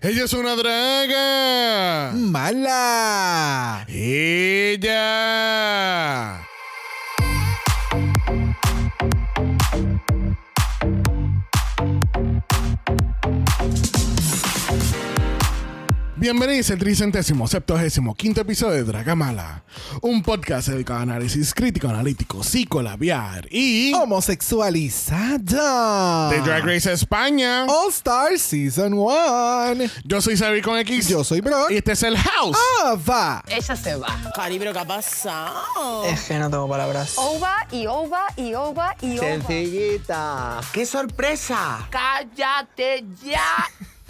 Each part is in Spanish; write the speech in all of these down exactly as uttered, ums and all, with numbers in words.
Ella es una draga. Mala. Ella. Bienvenidos al tricentésimo, septuagésimo, quinto episodio de Draga Mala, un podcast dedicado a análisis crítico, analítico, psicolabiar y homosexualizada de Drag Race España All Star Season uno. Yo soy Xavi con X. Yo soy Brock. Y este es el House. Ah, va. Ella se va. Cari, ¿pero qué ha pasado? Es que no tengo palabras. Ova y ova y ova y ova. Sencillita. ¡Qué sorpresa! ¡Cállate ya!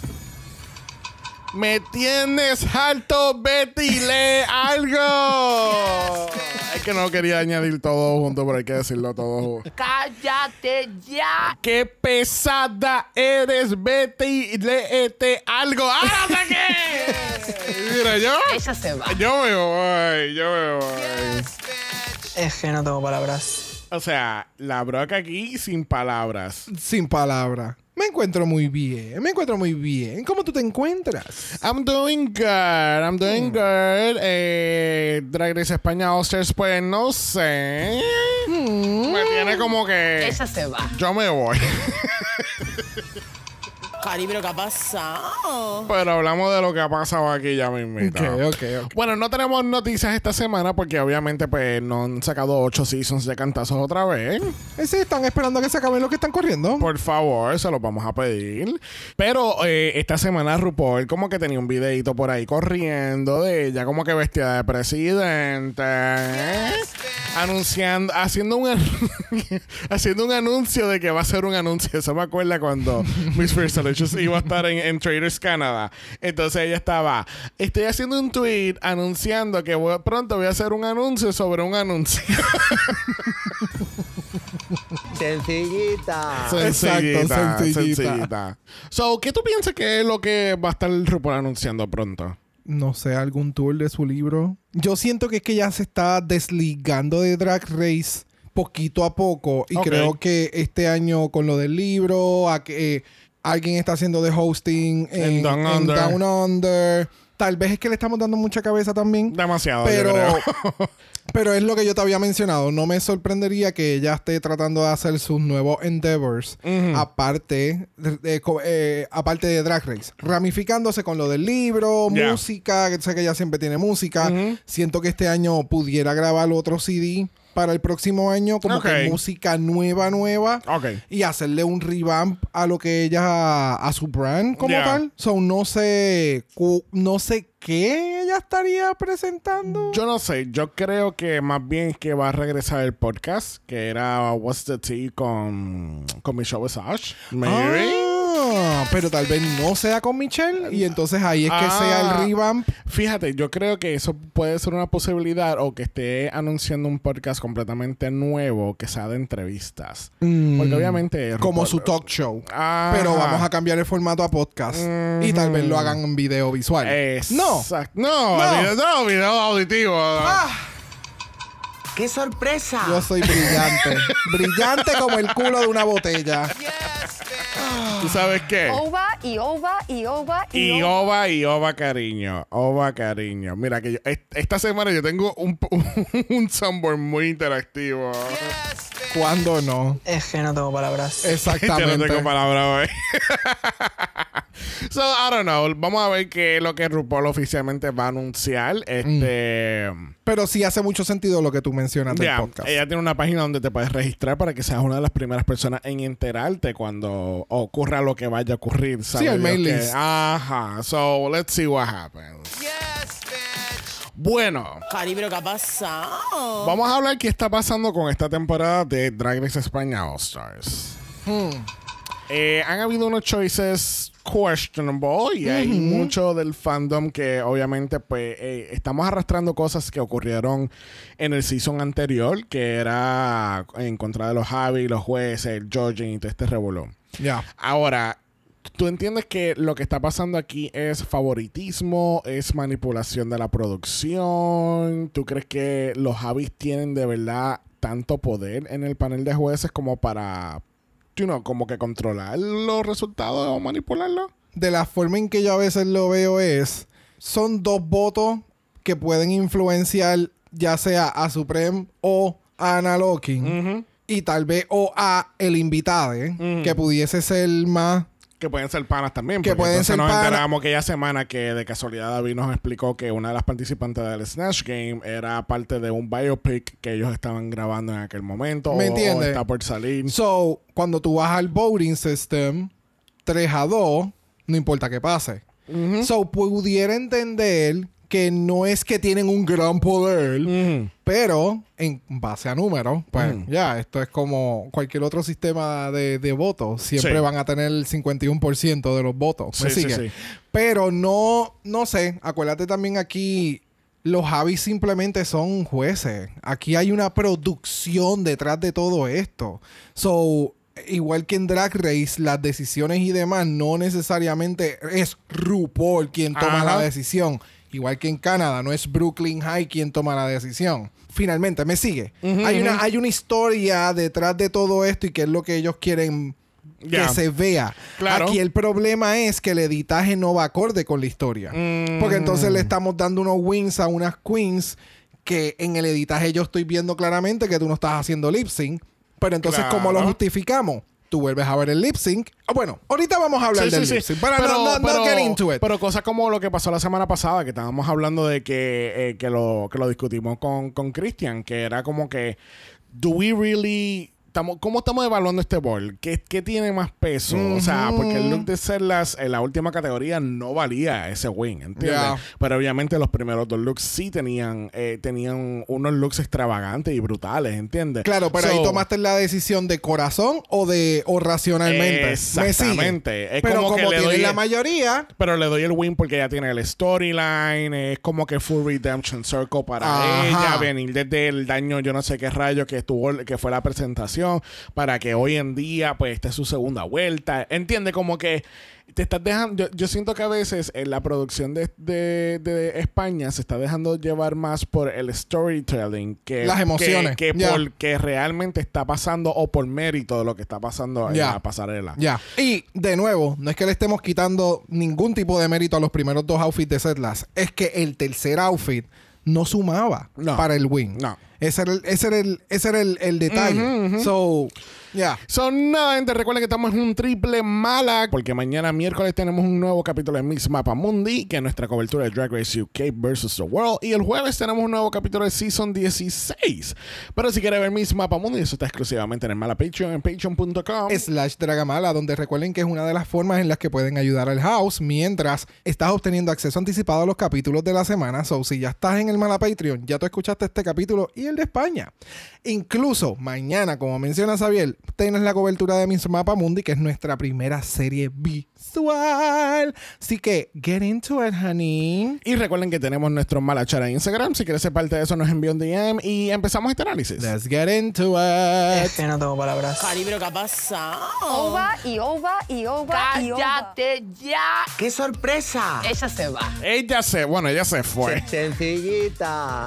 Me tienes harto, Betty, lee algo. Es que no quería añadir todo junto, pero hay que decirlo todo junto. ¡Cállate ya! ¡Qué pesada eres, Betty! ¡Léete algo! ¡Ahora qué! Mira, yo... Ella se va. Yo me voy, yo me voy. Es que no tengo palabras. O sea, la broca aquí sin palabras. Sin palabra. Me encuentro muy bien. Me encuentro muy bien. ¿Cómo tú te encuentras? I'm doing good. I'm doing good. Eh, Drag Race España All Stars, pues no sé. Mm. Me tiene como que... Ella se va. Yo me voy. Cari, ¿pero qué ha pasado? Pero hablamos de lo que ha pasado aquí ya mismo. Ok, ok, ok. Bueno, no tenemos noticias esta semana porque obviamente pues no han sacado ocho seasons de cantazos otra vez. Eh, Sí, están esperando a que se acaben los que están corriendo. Por favor, se los vamos a pedir. Pero eh, esta semana RuPaul como que tenía un videito por ahí corriendo de ella como que vestida de presidente. Anunciando, haciendo un haciendo un anuncio de que va a ser un anuncio. Eso me acuerda cuando Miss First Delicious iba a estar en, en Traders Canada. Entonces ella estaba, estoy haciendo un tweet anunciando que voy, pronto voy a hacer un anuncio sobre un anuncio. Sencillita. Sencillita, Exacto, sencillita. sencillita. So, ¿qué tú piensas que es lo que va a estar el RuPaul anunciando pronto? No sé, algún tour de su libro. Yo siento que es que ya se está desligando de Drag Race poquito a poco. Y Ok. creo que este año con lo del libro, a que eh, alguien está haciendo de hosting en, En Down en Under. Down Under. Tal vez es que le estamos dando mucha cabeza también. Demasiado, Pero, yo creo. pero es lo que yo te había mencionado. No me sorprendería que ella esté tratando de hacer sus nuevos endeavors. Ujú. Aparte de, de- co- eh, aparte de Drag Race. Ramificándose con lo del libro, Yeah. música. Que sé que ella siempre tiene música. Ujú. Siento que este año pudiera grabar otro C D para el próximo año. Como Ok. que música nueva, nueva. Ok. Y hacerle un revamp a lo que ella... A su brand como Yeah. tal. So, no sé... cu- No sé qué ella estaría presentando. Yo no sé, yo creo que más bien es que va a regresar el podcast, que era What's the Tea con, con Michelle Visage. Maybe. Ah, pero tal vez no sea con Michelle. Y entonces ahí es que Ah. sea el revamp. Fíjate, yo creo que eso puede ser una posibilidad o que esté anunciando un podcast completamente nuevo que sea de entrevistas. Mm. Porque obviamente... Como RuPaul- su talk show. Ajá. Pero vamos a cambiar el formato a podcast. Y tal vez lo hagan en video visual. No. Exacto. No, No. video, no, video auditivo. Ah, ¡Qué sorpresa! yo soy brillante. Brillante como el culo de una botella. ¿Tú sabes qué? Ova y ova y ova y, Y ova. ova y ova cariño, ova cariño. Mira que yo, est- esta semana yo tengo un, un Sunburn muy interactivo. ¿Cuándo no? Es que no tengo palabras. Yo no Exactamente. tengo palabra hoy. So, I don't know. Vamos a ver qué es lo que RuPaul oficialmente va a anunciar. Este... Pero sí hace mucho sentido lo que tú mencionas del Ya, podcast. ella tiene una página donde te puedes registrar para que seas una de las primeras personas en enterarte cuando ocurra lo que vaya a ocurrir. ¿sabes? Sí, el mail Lo que- list. Ajá. So, let's see what happens. Bueno, Cari, ¿pero qué ha pasado? vamos a hablar qué está pasando con esta temporada de Drag Race España All Stars. Hmm. Eh, han habido unos choices questionable y hay mucho del fandom que obviamente pues eh, estamos arrastrando cosas que ocurrieron en el season anterior, que era en contra de los Javi, los jueces, el judging y todo este revolú. Ya. Ahora, ¿tú entiendes que lo que está pasando aquí es favoritismo, es manipulación de la producción? ¿Tú crees que los Javis tienen de verdad tanto poder en el panel de jueces como para, you know, como que controlar los resultados o manipularlos? de la forma en que yo a veces lo veo es, son dos votos que pueden influenciar ya sea a Supreme o a Ana Locking. Uh-huh. Y tal vez o a el invitado, ¿eh? Uh-huh. Que pudiese ser más... Que pueden ser panas también. Que porque pueden entonces ser nos panas. enteramos aquella semana que de casualidad David nos explicó que una de las participantes del Snatch Game era parte de un biopic que ellos estaban grabando en aquel momento. ¿Me o, entiendes? o está por salir. So, cuando tú vas al voting system, tres a dos, no importa qué pase. Uh-huh. So, pudiera entender que no es que tienen un gran poder, Uh-huh. pero en base a números, pues Ujú. ya, esto es como cualquier otro sistema de, de votos. Siempre Sí. van a tener el cincuenta y uno por ciento de los votos. ¿Me Sí, sí, sigue? sí. Pero no, no sé, acuérdate también aquí, los Javis simplemente son jueces. Aquí hay una producción detrás de todo esto. So, igual que en Drag Race, las decisiones y demás no necesariamente es RuPaul quien toma Ajá. la decisión. Igual que en Canadá, no es Brooklyn High quien toma la decisión. Finalmente, ¿me sigue? Ujú, hay, ujú. una, hay una historia detrás de todo esto y que es lo que ellos quieren Ya. que se vea. Claro. Aquí el problema es que el editaje no va acorde con la historia. Mm. Porque entonces le estamos dando unos wins a unas queens que en el editaje yo estoy viendo claramente que tú no estás haciendo lip sync. Pero entonces, ¿cómo lo Claro. justificamos? Tú vuelves a ver el lip sync. Ah, bueno, ahorita vamos a hablar Sí, del sí, lip sí. sync. Pero, no, no, no get into it. pero cosas como lo que pasó la semana pasada, que estábamos hablando de que, eh, que, lo, que lo discutimos con, con Christian, que era como que, ¿do we really... Estamos, ¿cómo estamos evaluando este ball? ¿Qué, qué tiene más peso? O sea, porque el look de Cerlas en la última categoría no valía ese win, ¿entiendes? Yeah. Pero obviamente los primeros dos looks sí tenían, eh, tenían unos looks extravagantes y brutales, ¿entiendes? Claro, pero ahí So, tomaste la decisión de corazón o de o racionalmente. ¿Me sigue? Exactamente. Es Pero como como, que le tiene doy la el- mayoría, Pero le doy el win porque ya tiene el storyline. Es como que full redemption circle para Ajá. ella. Venir desde el daño, yo no sé qué rayo que estuvo, que fue la presentación. Para que hoy en día, pues, esté su segunda vuelta. Entiende, como que te estás dejando. Yo, yo siento que a veces en la producción de, de, de España se está dejando llevar más por el storytelling que Las emociones. que, que Ya. por que realmente está pasando o por mérito de lo que está pasando en Ya. la pasarela. ya. Y, de nuevo, no es que le estemos quitando ningún tipo de mérito a los primeros dos outfits de Setlas. Es que el tercer outfit no sumaba No. para el win. No. Ese era el, ese era el, ese era el, el detalle. Ujú, ujú. So, ya. Son nada, gente. Recuerden que estamos en un triple mala. Porque mañana miércoles tenemos un nuevo capítulo de Miss Mapa Mundi, que es nuestra cobertura de Drag Race U K versus The World. Y el jueves tenemos un nuevo capítulo de Season dieciséis. Pero si quieres ver Miss Mapa Mundi, eso está exclusivamente en el Mala Patreon, en patreon punto com. Slash Dragamala, donde recuerden que es una de las formas en las que pueden ayudar al house mientras estás obteniendo acceso anticipado a los capítulos de la semana. So, si ya estás en el Mala Patreon, ya tú escuchaste este capítulo y el de España. Incluso mañana, como menciona Xavier, tienes la cobertura de Miss Mapa Mundi, que es nuestra primera serie visual. Así que, get into it, honey. Y recuerden que tenemos nuestro Malachar en Instagram. Si quieres ser parte de eso, nos envía un D M y empezamos este análisis. Let's get into it. Es que no tengo palabras. Cari, pero ¿qué ha pasado? Ova y ova y ova y ova. ¡Cállate ya! ¡Qué sorpresa! Ella se va. Ella se, bueno, ella se fue. Sencillita.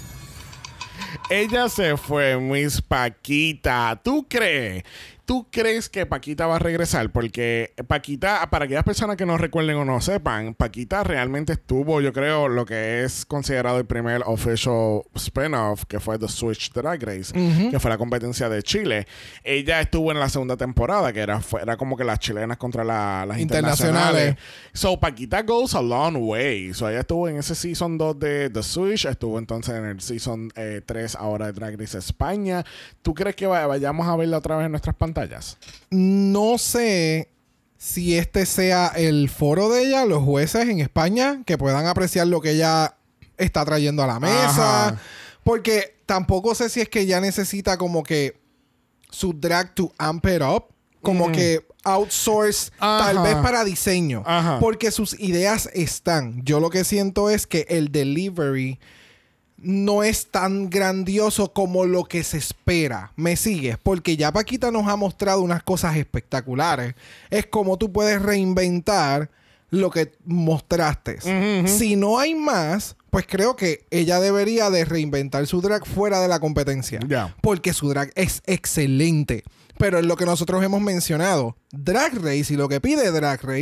Ella se fue, Miss Paquita. ¿Tú crees? ¿Tú crees que Paquita va a regresar? Porque Paquita, para aquellas personas que no recuerden o no sepan, Paquita realmente estuvo, yo creo, lo que es considerado el primer official spin-off, que fue The Switch Drag Race, que fue la competencia de Chile. Ella estuvo en la segunda temporada, que era, fue- era como que las chilenas contra la- las internacionales. Internacionales. So, Paquita goes a long way. So, ella estuvo en ese Season dos de The Switch, estuvo entonces en el Season eh, tres ahora de Drag Race España. ¿Tú crees que va- vayamos a verla otra vez en nuestras pantallas? No sé si este sea el foro de ella, los jueces en España, que puedan apreciar lo que ella está trayendo a la mesa. Ajá. Porque tampoco sé si es que ella necesita como que su drag to amp it up. Como Mm. que outsource, Ajá. tal vez para diseño. Ajá. Porque sus ideas están. Yo lo que siento es que el delivery no es tan grandioso como lo que se espera. ¿Me sigues? Porque ya Paquita nos ha mostrado unas cosas espectaculares. Es como tú puedes reinventar lo que mostraste. Ujú, ujú. Si no hay más, pues creo que ella debería de reinventar su drag fuera de la competencia. Ya. Porque su drag es excelente. Pero es lo que nosotros hemos mencionado. Drag Race y lo que pide Drag Race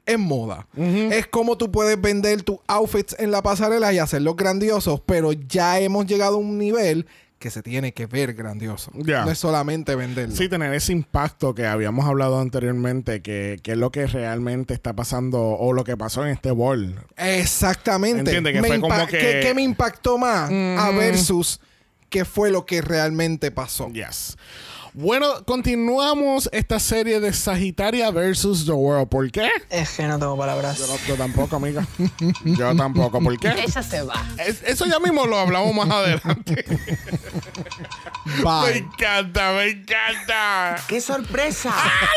es moda. Uh-huh. Es como tú puedes vender tus outfits en la pasarela y hacerlos grandiosos, pero ya hemos llegado a un nivel que se tiene que ver grandioso. Yeah. No es solamente venderlo. Sí, tener ese impacto que habíamos hablado anteriormente, que, que es lo que realmente está pasando o lo que pasó en este ball. Exactamente. ¿Entiendes? Que me fue como que... que... ¿Qué me impactó más Mm. a versus qué fue lo que realmente pasó? Yes. Bueno, continuamos esta serie de Sagitaria versus The World. ¿Por qué? Es que no tengo palabras. Yo, no, yo tampoco, amiga. Yo tampoco. ¿Por qué? Ella se va. Es, eso ya mismo lo hablamos más adelante. Bye. Me encanta, me encanta. ¡Qué sorpresa!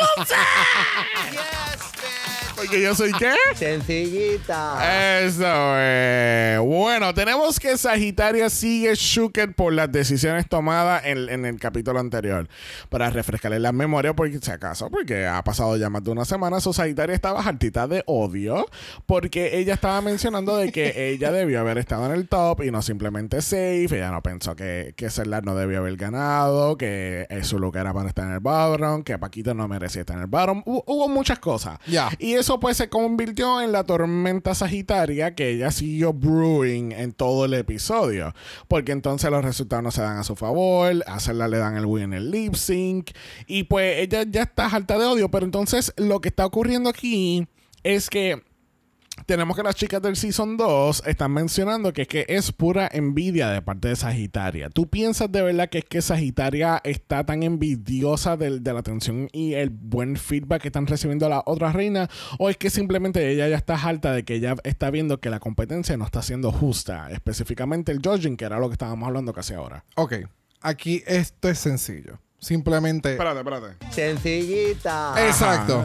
Porque yo soy ¿qué? Sencillita. Eso es. Bueno, tenemos que Sagitaria sigue shooked por las decisiones tomadas en, en el capítulo anterior. Para refrescarle la memoria, porque si acaso, porque ha pasado ya más de una semana, su Sagitaria estaba hartita de odio, porque ella estaba mencionando de que ella debió haber estado en el top y no simplemente safe. Ella no pensó que, que Zelda no debió haber ganado, que su lugar era para estar en el bottom, que Paquito no merecía estar en el bottom. Hubo, hubo muchas cosas. Yeah. Y eso pues se convirtió en la tormenta Sagitaria que ella siguió brewing en todo el episodio. Porque entonces los resultados no se dan a su favor. A Zelda le dan el win en el lip sync. Y pues ella ya está harta de odio. Pero entonces lo que está ocurriendo aquí es que tenemos que las chicas del Season dos están mencionando que es que es pura envidia de parte de Sagitaria. ¿Tú piensas de verdad que es que Sagitaria está tan envidiosa de, de la atención y el buen feedback que están recibiendo las otras reinas? ¿O es que simplemente ella ya está harta de que ella está viendo que la competencia no está siendo justa? Específicamente el judging, que era lo que estábamos hablando casi ahora. Ok. Aquí esto es sencillo. Simplemente... Espérate, espérate. Sencillita. Exacto.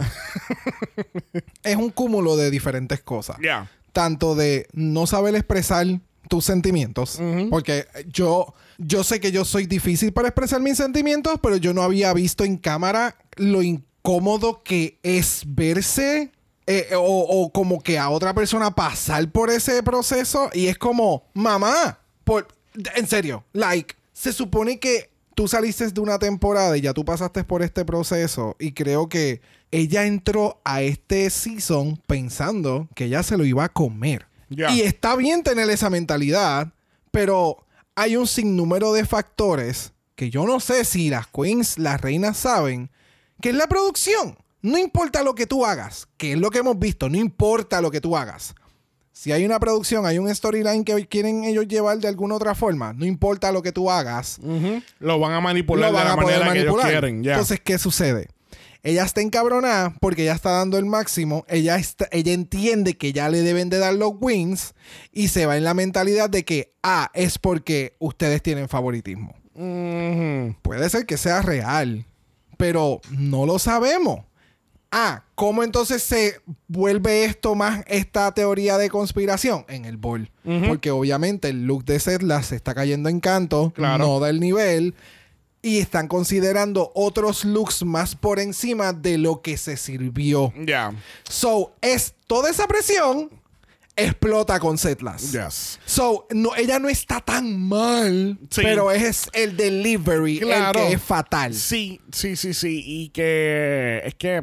Es un cúmulo de diferentes cosas. Ya. Yeah. Tanto de no saber expresar tus sentimientos. Uh-huh. Porque yo, yo sé que yo soy difícil para expresar mis sentimientos, pero yo no había visto en cámara lo incómodo que es verse eh, o, o como que a otra persona pasar por ese proceso. Y es como, mamá, por, en serio, like, se supone que tú saliste de una temporada y ya tú pasaste por este proceso y creo que ella entró a este season pensando que ella se lo iba a comer. Yeah. Y está bien tener esa mentalidad, pero hay un sinnúmero de factores que yo no sé si las queens, las reinas saben, que es la producción. No importa lo que tú hagas, que es lo que hemos visto, no importa lo que tú hagas. Si hay una producción, hay un storyline que quieren ellos llevar de alguna otra forma, no importa lo que tú hagas, uh-huh. lo van a manipular lo van de la a poder manera manipular. que ellos quieren. Yeah. Entonces, ¿qué sucede? Ella está encabronada porque ella está dando el máximo. Ella, está, ella entiende que ya le deben de dar los wins y se va en la mentalidad de que, ah, es porque ustedes tienen favoritismo. Uh-huh. Puede ser que sea real, pero no lo sabemos. Ah, ¿cómo entonces se vuelve esto más esta teoría de conspiración? En el ball. Uh-huh. Porque obviamente el look de Zelda se está cayendo en canto, claro. No da el nivel. Y están considerando otros looks más por encima de lo que se sirvió. Ya. Yeah. So, es toda esa presión explota con Setlas. Yes. So, no, ella no está tan mal, sí. Pero es el delivery claro. El que es fatal. Sí, sí, sí, sí. Y que es que...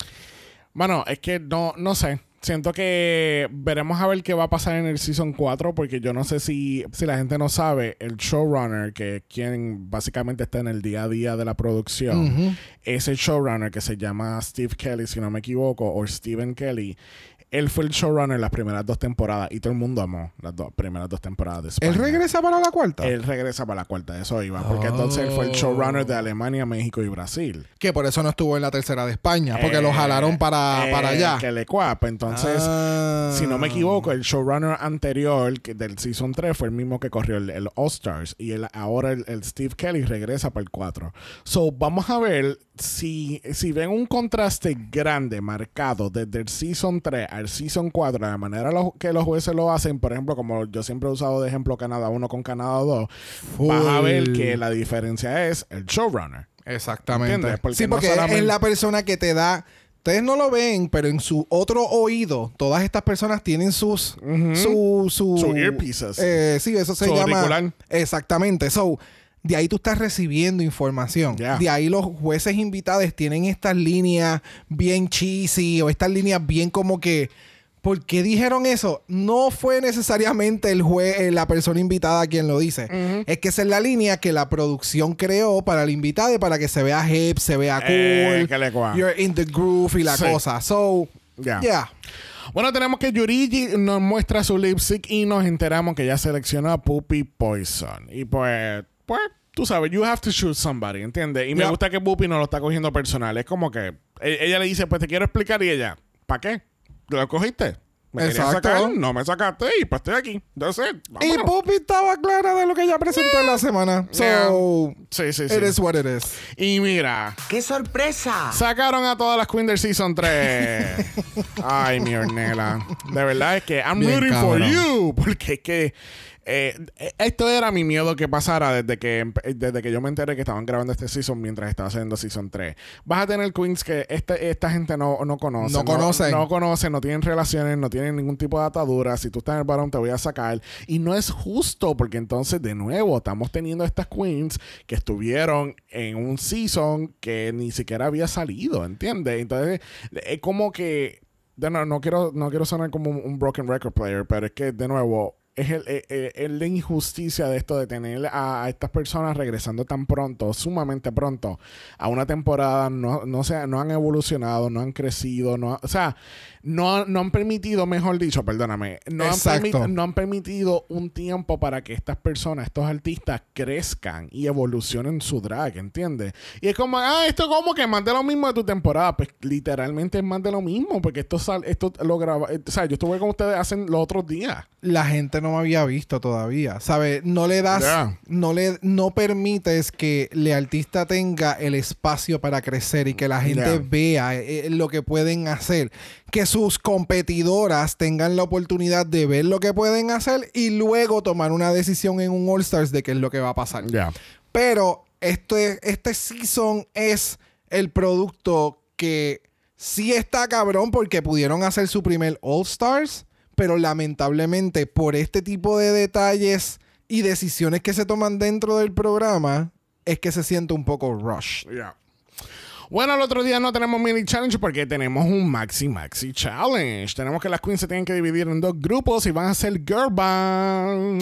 Bueno, es que no, no sé. Siento que veremos a ver qué va a pasar en el Season cuatro, porque yo no sé si, si la gente no sabe, el showrunner, que es quien básicamente está en el día a día de la producción, uh-huh. Ese showrunner que se llama Steve Kelly, si no me equivoco, o Stephen Kelly, él fue el showrunner las primeras dos temporadas y todo el mundo amó las dos primeras dos temporadas de España. ¿Él regresa para la cuarta? Él regresa para la cuarta, de eso iba. Porque oh. entonces él fue el showrunner de Alemania, México y Brasil. Que por eso no estuvo en la tercera de España, porque eh, lo jalaron para, eh, para allá. Que le cuapa. Entonces, ah. si no me equivoco, el showrunner anterior que del Season tres fue el mismo que corrió el, el All Stars. Y el, ahora el, el Steve Kelly regresa para el cuatro. So, vamos a ver si, si ven un contraste grande, marcado, desde el Season tres al Season cuatro, de la manera lo, que los jueces lo hacen, por ejemplo, como yo siempre he usado de ejemplo Canadá uno con Canadá dos, Uy. Vas a ver que la diferencia es el showrunner. Exactamente. Porque sí, no porque solamente... es la persona que te da... Ustedes no lo ven, pero en su otro oído, todas estas personas tienen sus... Uh-huh. Su... Su, su earpieces. Eh, sí, eso se su llama... auricular. Exactamente. So, de ahí tú estás recibiendo información. Yeah. De ahí los jueces invitados tienen estas líneas bien cheesy o estas líneas bien como que... ¿Por qué dijeron eso? No fue necesariamente el juez, la persona invitada quien lo dice. Uh-huh. Es que esa es la línea que la producción creó para el invitado y para que se vea hip, se vea cool. Eh, que le coja. You're in the groove y la sí. cosa. So, yeah. yeah. Bueno, tenemos que Yurigi nos muestra su lip sync y nos enteramos que ya seleccionó a Puppy Poison. Y pues, pues, tú sabes, you have to shoot somebody, ¿entiendes? Y me yeah. gusta que Puppy no lo está cogiendo personal. Es como que ella le dice, pues te quiero explicar, y ella, ¿para qué? ¿Lo cogiste? Me querías sacar, no me sacaste y pues estoy aquí. That's it. Y Puppy estaba clara de lo que ella presentó yeah. en la semana. So, yeah. sí, sí, sí. It is what it is. Y mira. ¡Qué sorpresa! Sacaron a todas las Queens del Season tres. Ay, mi Ornella. De verdad es que I'm Bien rooting cabrón. for you. Porque es que eh, esto era mi miedo que pasara desde que, desde que yo me enteré que estaban grabando este season mientras estaba haciendo Season tres. Vas a tener Queens que este, esta gente no, no conoce. No conocen. No, no conocen, no tienen relaciones, no tienen ningún tipo de atadura. Si tú estás en el varón, te voy a sacar. Y no es justo porque entonces, de nuevo, estamos teniendo estas Queens que estuvieron en un season que ni siquiera había salido, ¿entiendes? Entonces, es como que... De nuevo, no quiero, no quiero sonar como un broken record player, pero es que, de nuevo... Es el, el, el, la injusticia de esto de tener a, a estas personas regresando tan pronto, sumamente pronto, a una temporada. No, no, se, no han evolucionado, no han crecido, no, o sea, no, no han permitido, mejor dicho, perdóname, no han, permi- no han permitido un tiempo para que estas personas, estos artistas crezcan y evolucionen su drag, ¿entiendes? Y es como, ah, esto es como que más de lo mismo de tu temporada. Pues literalmente es más de lo mismo, porque esto, sal, esto lo graba, o sea, yo estuve con ustedes hace los otros días. La gente no me había visto todavía, ¿sabes? No le das, yeah. no le, no permites que el artista tenga el espacio para crecer y que la gente yeah. vea eh, lo que pueden hacer. Que sus competidoras tengan la oportunidad de ver lo que pueden hacer y luego tomar una decisión en un All Stars de qué es lo que va a pasar. Yeah. Pero este, este season es el producto que sí está cabrón porque pudieron hacer su primer All Stars, pero lamentablemente por este tipo de detalles y decisiones que se toman dentro del programa es que se siente un poco rush. Yeah. Bueno, el otro día no tenemos mini challenge porque tenemos un maxi maxi challenge. Tenemos que las queens se tienen que dividir en dos grupos y van a ser girl band.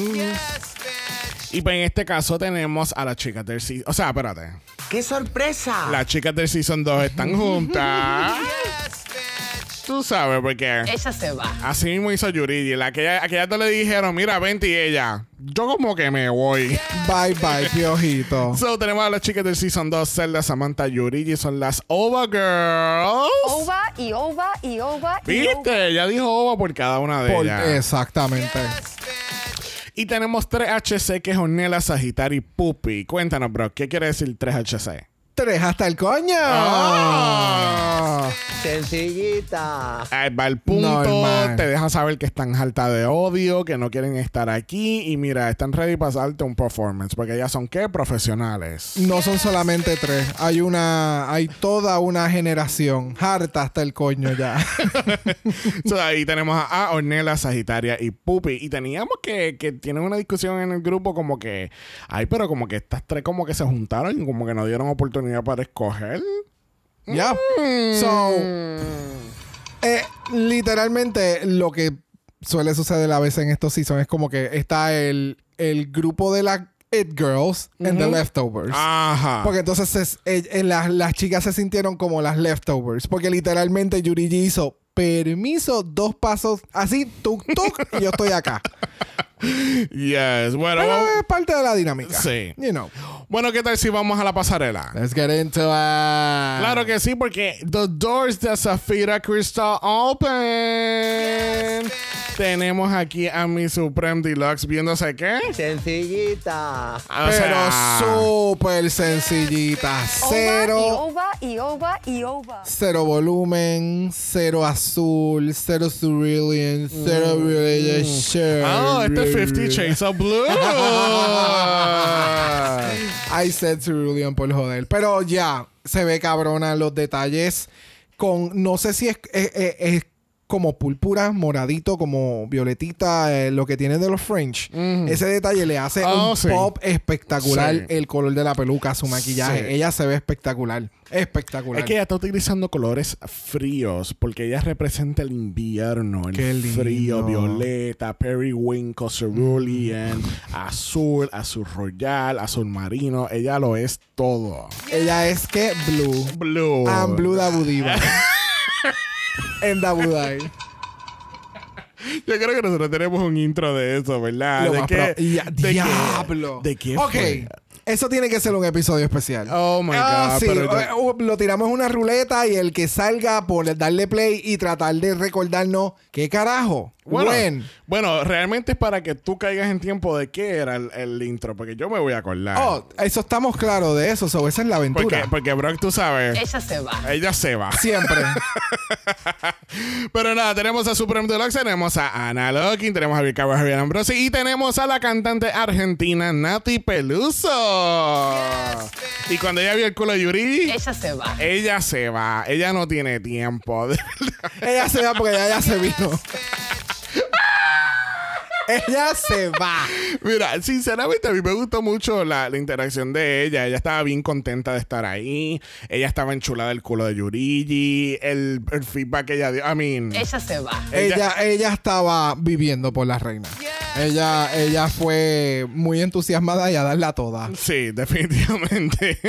Yes, y pues en este caso tenemos a las chicas del season... O sea, espérate. ¡Qué sorpresa! Las chicas del season dos están juntas. Yes, tú sabes, porque... Ella se va. Así mismo hizo Yurigi. La aquella, aquella te le dijeron, mira, vente, y ella... Yo como que me voy. Bye, bye, piojito. So, tenemos a las chicas del Season dos, Zelda, Samantha, Yurigi. Son las Ova Girls. Ova y Ova y Ova y ¿Viste? Ova. Ella dijo Ova por cada una de por, ellas. Exactamente. Yes, y tenemos tres H C, que es Ornella, Sagitario y Puppy. Cuéntanos, bro, ¿qué quiere decir tres H C? Tres hasta el coño. Oh. Sencillita. Ahí va el punto. Normal. Te deja saber que están harta de odio, que no quieren estar aquí. Y mira, están ready para pasarte un performance. Porque ellas son, ¿qué? Profesionales. No son solamente tres. Hay una... Hay toda una generación. Harta hasta el coño ya. So, ahí tenemos a, a Ornella, Sagitaria y Puppy. Y teníamos que... Que tienen una discusión en el grupo como que... Ay, pero como que estas tres como que se juntaron y como que no dieron oportunidad para escoger. Ya. Yeah. Mm. So... Eh, literalmente lo que suele suceder a veces en estos seasons es como que está el, el grupo de las It Girls uh-huh. and the Leftovers. Ajá. Porque entonces es, eh, eh, las, las chicas se sintieron como las Leftovers. Porque literalmente Yurigi hizo permiso, dos pasos así, tuk tuk, y yo estoy acá. Yes, bueno. Pero es parte de la dinámica. Sí. You know. Bueno, ¿qué tal si vamos a la pasarela? Let's get into it. Claro que sí, porque the doors de Zafira Crystal open. Yes, tenemos aquí a mi Supreme Deluxe viéndose ¿qué? Sencillita. O Pero sea, súper sencillita. Cero. Ova y Ova y Ova. Cero volumen, cero azul, cero cerulean, cero Mm. brilliant. Oh, este es Fifty Shades of Blue. I said cerulean por joder. Pero ya, se ve cabrona los detalles. Con, no sé si es, es, es, es como púrpura, moradito, como violetita, eh, lo que tiene de los French. Mm. Ese detalle le hace oh, un sí. pop espectacular. Sí. El color de la peluca, su maquillaje. Sí. Ella se ve espectacular. Espectacular. Es que ella está utilizando colores fríos porque ella representa el invierno, el Qué lindo. frío, violeta, periwinkle, cerulean, azul, azul royal, azul marino. Ella lo es todo. Ella es que blue. Blue. I'm blue Dabudiva. En Dabudai. Yo creo que nosotros tenemos un intro de eso, ¿verdad? Lo ¿De más qué? pro- Ya- ¿De diablo. qué? ¿De qué Ok. fue? Eso tiene que ser un episodio especial. Oh my Ah, God. sí. pero yo- Eh, uh, Lo tiramos en una ruleta y el que salga por darle play y tratar de recordarnos qué carajo. Bueno, When. bueno, realmente es para que tú caigas en tiempo de qué era el, el intro, porque yo me voy a acordar. Oh, eso estamos claros de eso. So, esa es la aventura. porque, porque Brock, tú sabes, Ella se va. ella se va. Siempre. Pero nada, tenemos a Supreme Deluxe, tenemos a Ana Locking, tenemos a Ricardo Javier Ambrosi y tenemos a la cantante argentina Nati Peluso. Y cuando ella vio el culo de Yuri, Ella se va. ella se va. Ella no tiene tiempo. Ella se va porque ya, ya se vino. Ella se va. Mira, sinceramente a mí me gustó mucho la, la interacción de ella. Ella estaba bien contenta de estar ahí. Ella estaba enchulada del culo de Yurigi. El, el feedback que ella dio. I mean, Ella se va. Ella, ella estaba viviendo por la reina. Ella, ella fue muy entusiasmada y a darla toda. sí, definitivamente.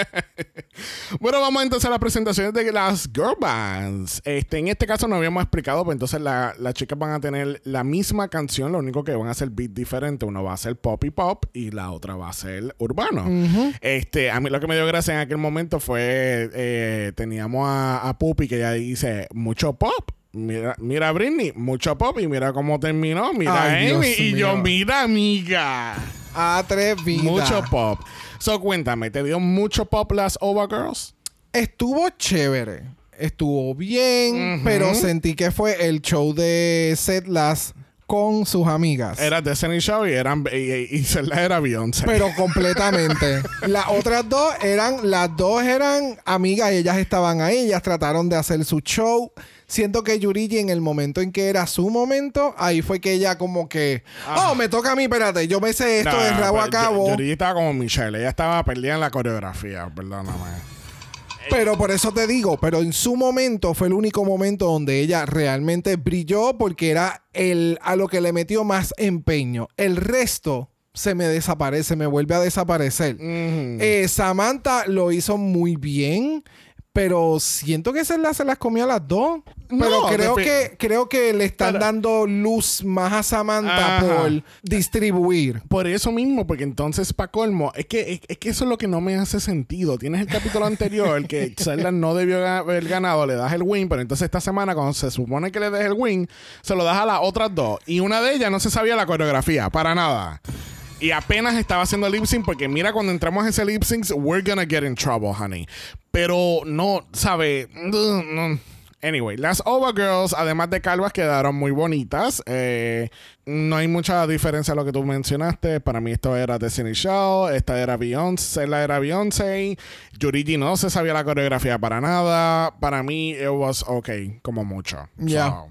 Bueno, vamos entonces a las presentaciones de las girl bands. Este, en este caso no habíamos explicado, pues entonces la- las chicas van a tener la misma canción, lo único que van a hacer beat diferente. Uno va a ser pop y pop y la otra va a ser urbano. Este, a mí lo que me dio gracia en aquel momento fue eh, teníamos a, a Pupi que ella dice mucho pop. Mira, mira Britney, mucho pop y mira cómo terminó. Mira Ay, Amy Dios y mío. yo, mira amiga. Atrevida. Mucho pop. So, cuéntame, ¿te dio mucho pop las Overgirls? Estuvo chévere. Estuvo bien, Ujú. pero sentí que fue el show de Seth Lass con sus amigas. Era Destiny Show y eran y, y, y Zelda era Beyoncé. Pero completamente. Las otras dos eran, las dos eran amigas y ellas estaban ahí, ellas trataron de hacer su show. Siento que Yurigi en el momento en que era su momento, ahí fue que ella como que, Ah. oh, me toca a mí, espérate, yo me sé esto No, de rabo pero a cabo. Yo- Yuri estaba como Michelle. Ella estaba perdida en la coreografía. Perdóname. Pero por eso te digo, pero en su momento fue el único momento donde ella realmente brilló porque era el a lo que le metió más empeño. El resto se me desaparece, me vuelve a desaparecer. Ujú. Eh, Samantha lo hizo muy bien, pero siento que se las, se las comió a las dos. Pero No, creo defi- que creo que le están Pero- dando luz más a Samantha Ajá. por distribuir. Por eso mismo, porque entonces, pa' colmo, es que, es, es que eso es lo que no me hace sentido. Tienes el capítulo anterior, el que Zelda no debió ga- haber ganado, le das el win, pero entonces esta semana, cuando se supone que le des el win, se lo das a las otras dos. Y una de ellas no se sabía la coreografía, para nada. Y apenas estaba haciendo lip sync, porque mira, cuando entramos a ese lip sync, we're gonna get in trouble, honey. Pero no, ¿sabe? No. Anyway, las Overgirls, además de calvas, quedaron muy bonitas. Eh, no hay mucha diferencia a lo que tú mencionaste. Para mí esto era Destiny Show, esta era Beyoncé, Zelda era Beyoncé. Yurigi no se sabía la coreografía para nada. Para mí, it was okay, como mucho. Ya. So,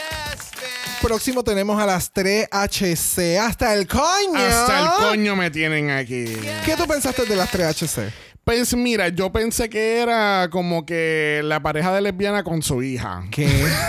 Próximo tenemos a las tres H C. Hasta el coño. hasta el coño me tienen aquí. ¿Qué tú pensaste de las tres H C? Pues mira, yo pensé que era como que la pareja de lesbiana con su hija. ¿Qué?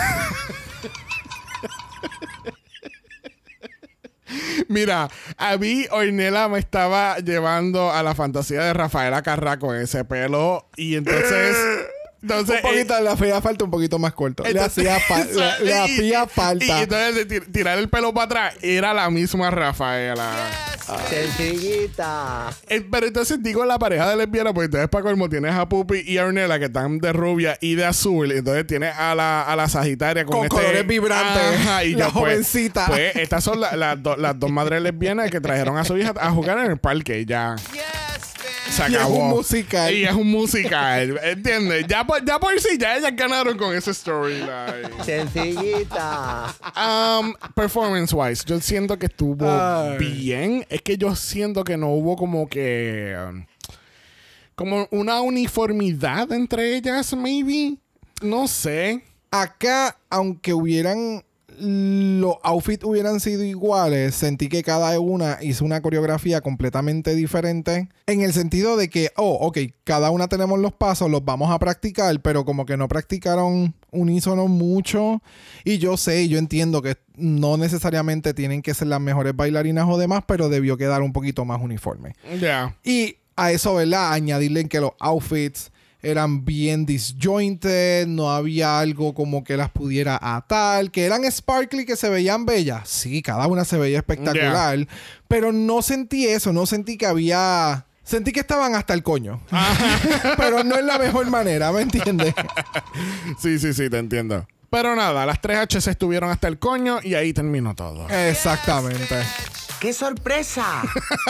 Mira, a mí Ornella me estaba llevando a la fantasía de Rafaela Carrá con ese pelo y entonces... entonces Un poquito, eh, le hacía falta un poquito más corto. Le entonces- hacía, fa- le, le y- hacía y- falta. Y entonces de tir- tirar el pelo para atrás era la misma Rafaela. Sencillita. Eh, pero entonces digo la pareja de lesbiana, pues entonces para colmo tienes a Pupi y a Ornella que están de rubia y de azul. Y entonces tienes a la, a la Sagitaria con, Con este- colores vibrantes. Ajá, y La yo, pues, jovencita. Pues estas son la- las do- las dos madres lesbianas que trajeron a su hija a jugar en el parque. Ya. Se Y es acabó. un musical. Y es un musical. ¿Entiendes? Ya por, ya por sí, ya ellas ganaron con ese storyline. Sencillita. Um, performance wise, yo siento que estuvo Ay. bien. Es que yo siento que no hubo como que um, como una uniformidad entre ellas, maybe. No sé. Acá, aunque hubieran... los outfits hubieran sido iguales, sentí que cada una hizo una coreografía completamente diferente en el sentido de que, oh, ok, cada una tenemos los pasos, los vamos a practicar, pero como que no practicaron unísono mucho. Y yo sé, yo entiendo que no necesariamente tienen que ser las mejores bailarinas o demás, pero debió quedar un poquito más uniforme. Ya. Yeah. Y a eso, ¿verdad? Añadirle que los outfits eran bien disjointed, no había algo como que las pudiera atar, que eran sparkly, que se veían bellas. Sí, cada una se veía espectacular, yeah. Pero no sentí eso, no sentí que había... Sentí que estaban hasta el coño. Pero no es la mejor manera, ¿me entiendes? Sí, sí, sí, te entiendo. Pero nada, las tres H se estuvieron hasta el coño y ahí terminó todo. Exactamente. ¡Qué sorpresa!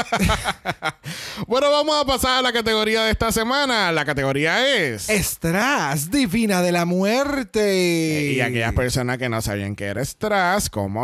Bueno, vamos a pasar a la categoría de esta semana. La categoría es... Strass, Divina de la Muerte. Y aquellas personas que no sabían que era Strass, como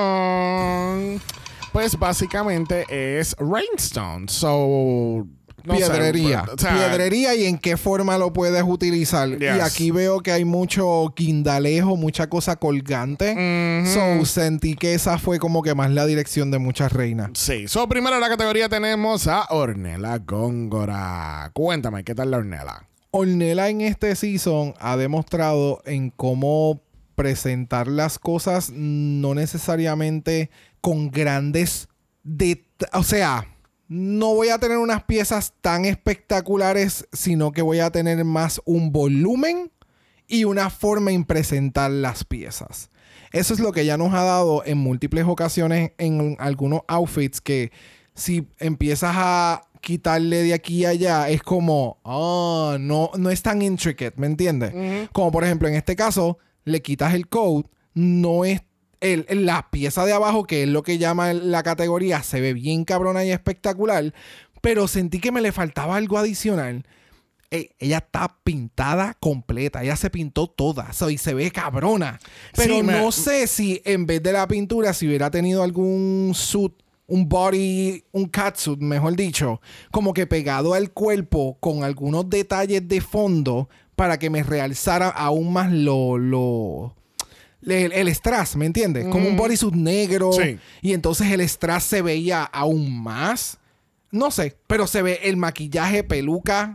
yo, pues básicamente es Rainstone. So... No piedrería. Sé, o sea, piedrería y en qué forma lo puedes utilizar. Yes. Y aquí veo que hay mucho guindalejo, mucha cosa colgante. Mm-hmm. So, sentí que esa fue como que más la dirección de muchas reinas. Sí. So, primero en la categoría tenemos a Ornella Góngora. Cuéntame, ¿qué tal la Ornella? Ornella en este season ha demostrado en cómo presentar las cosas, no necesariamente con grandes detalles. O sea... No voy a tener unas piezas tan espectaculares, sino que voy a tener más un volumen y una forma en presentar las piezas. Eso es lo que ya nos ha dado en múltiples ocasiones en algunos outfits, que si empiezas a quitarle de aquí a allá, es como, oh, no, no es tan intricate, ¿me entiendes? Uh-huh. Como por ejemplo, en este caso, le quitas el coat, no es El, la pieza de abajo, que es lo que llama la categoría, se ve bien cabrona y espectacular, pero sentí que me le faltaba algo adicional. Eh, ella está pintada completa, ella se pintó toda, so, y se ve cabrona. Pero sí, no me... sé si en vez de la pintura, si hubiera tenido algún suit, un body, un catsuit, mejor dicho, como que pegado al cuerpo con algunos detalles de fondo para que me realzara aún más lo... lo El, el strass, ¿me entiendes? Mm. Como un bodysuit negro. Sí. Y entonces el strass se veía aún más. No sé, pero se ve el maquillaje, peluca,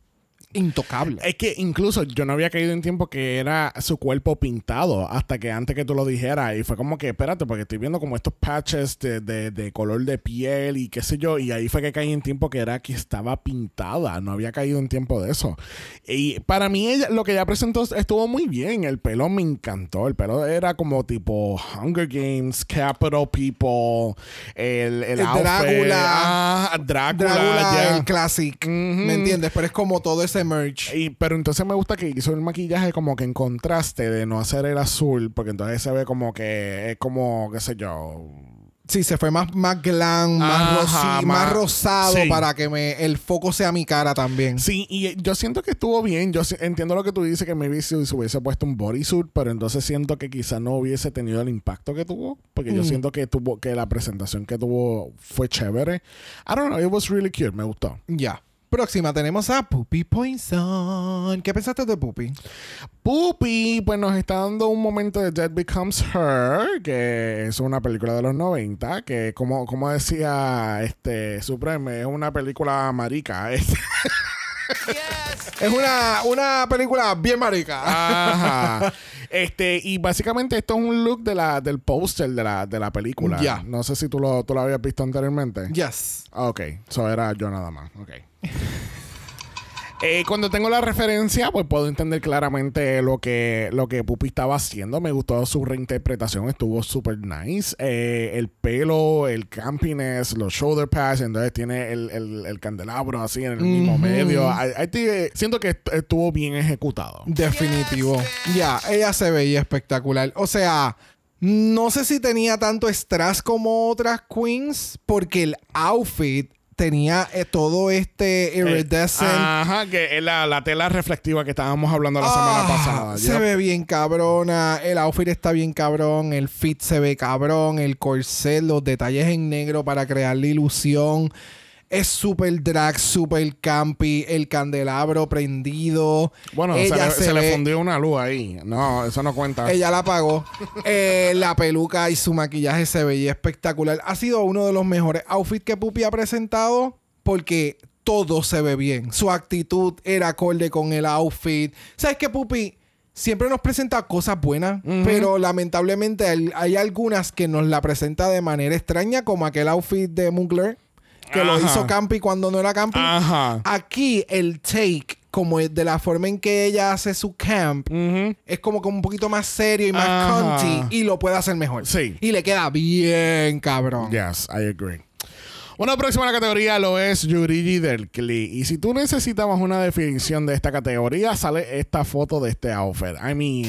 intocable. Es que incluso yo no había caído en tiempo que era su cuerpo pintado hasta que antes que tú lo dijeras. Y fue como que, espérate, porque estoy viendo como estos patches de, de, de color de piel y qué sé yo. Y ahí fue que caí en tiempo que era que estaba pintada. No había caído en tiempo de eso. Y para mí ella, lo que ella presentó estuvo muy bien. El pelo me encantó. El pelo era como tipo Hunger Games, Capital People, el, el, el outfit, Drácula. Ah, Drácula. Drácula, yeah. el classic. Mm-hmm. ¿Me entiendes? Pero es como todo ese merch. Y, pero entonces me gusta que hizo el maquillaje como que en contraste de no hacer el azul, porque entonces se ve como que es como, qué sé yo... Sí, se fue más, más glam, más, Ajá, rosi, más, más rosado, sí. Para que me, el foco sea mi cara también. Sí, y yo siento que estuvo bien. Yo entiendo lo que tú dices, que maybe si se hubiese puesto un bodysuit, pero entonces siento que quizá no hubiese tenido el impacto que tuvo, porque mm. yo siento que tuvo que la presentación que tuvo fue chévere. I don't know, it was really cute, me gustó. Ya. Yeah. Próxima tenemos a Poopy Poison. ¿Qué pensaste de Poopy? Poopy, pues nos está dando un momento de Dead Becomes Her, que es una película de los noventa, que como, como decía este Supreme, es una película marica. Yes. Es una, una película bien marica. Ajá. Este, y básicamente esto es un look de la, del póster de la, de la película. Yeah. No sé si tú lo, tú lo habías visto anteriormente. Yes. Ok, eso era yo nada más. Ok. Eh, cuando tengo la referencia, pues puedo entender claramente lo que, lo que Pupi estaba haciendo. Me gustó su reinterpretación, estuvo súper nice. Eh, el pelo, el campiness, los shoulder pads, entonces tiene el, el, el candelabro así en el mm-hmm. mismo medio. I, I think, siento que estuvo bien ejecutado. Definitivo. Ya, yeah, ella se veía espectacular. O sea, no sé si tenía tanto strass como otras queens, porque el outfit tenía eh, todo este iridescent. Eh, ajá, que es la, la tela reflectiva que estábamos hablando la ah, semana pasada. Se yep. ve bien cabrona. El outfit está bien cabrón. El fit se ve cabrón. El corset, los detalles en negro para crear la ilusión. Es súper drag, súper campy, el candelabro prendido. Bueno, se, Ella le, se se ve- le fundió una luz ahí. No, eso no cuenta. Ella la apagó. Eh, la peluca y su maquillaje se veía espectacular. Ha sido uno de los mejores outfits que Pupi ha presentado porque todo se ve bien. Su actitud era acorde con el outfit. ¿Sabes qué, Pupi? Siempre nos presenta cosas buenas, Ujú. pero lamentablemente hay, hay algunas que nos la presenta de manera extraña, como aquel outfit de Mugler, que lo Ajá. hizo Campi cuando no era Campi. Ajá. Aquí el take, como es de la forma en que ella hace su camp, Ujú. es como que un poquito más serio y más Ajá. cunty y lo puede hacer mejor. Sí. Y le queda bien, cabrón. Yes, I agree. Una próxima en la categoría lo es Yurigi del Klee. Y si tú necesitabas una definición de esta categoría, sale esta foto de este outfit. I mean...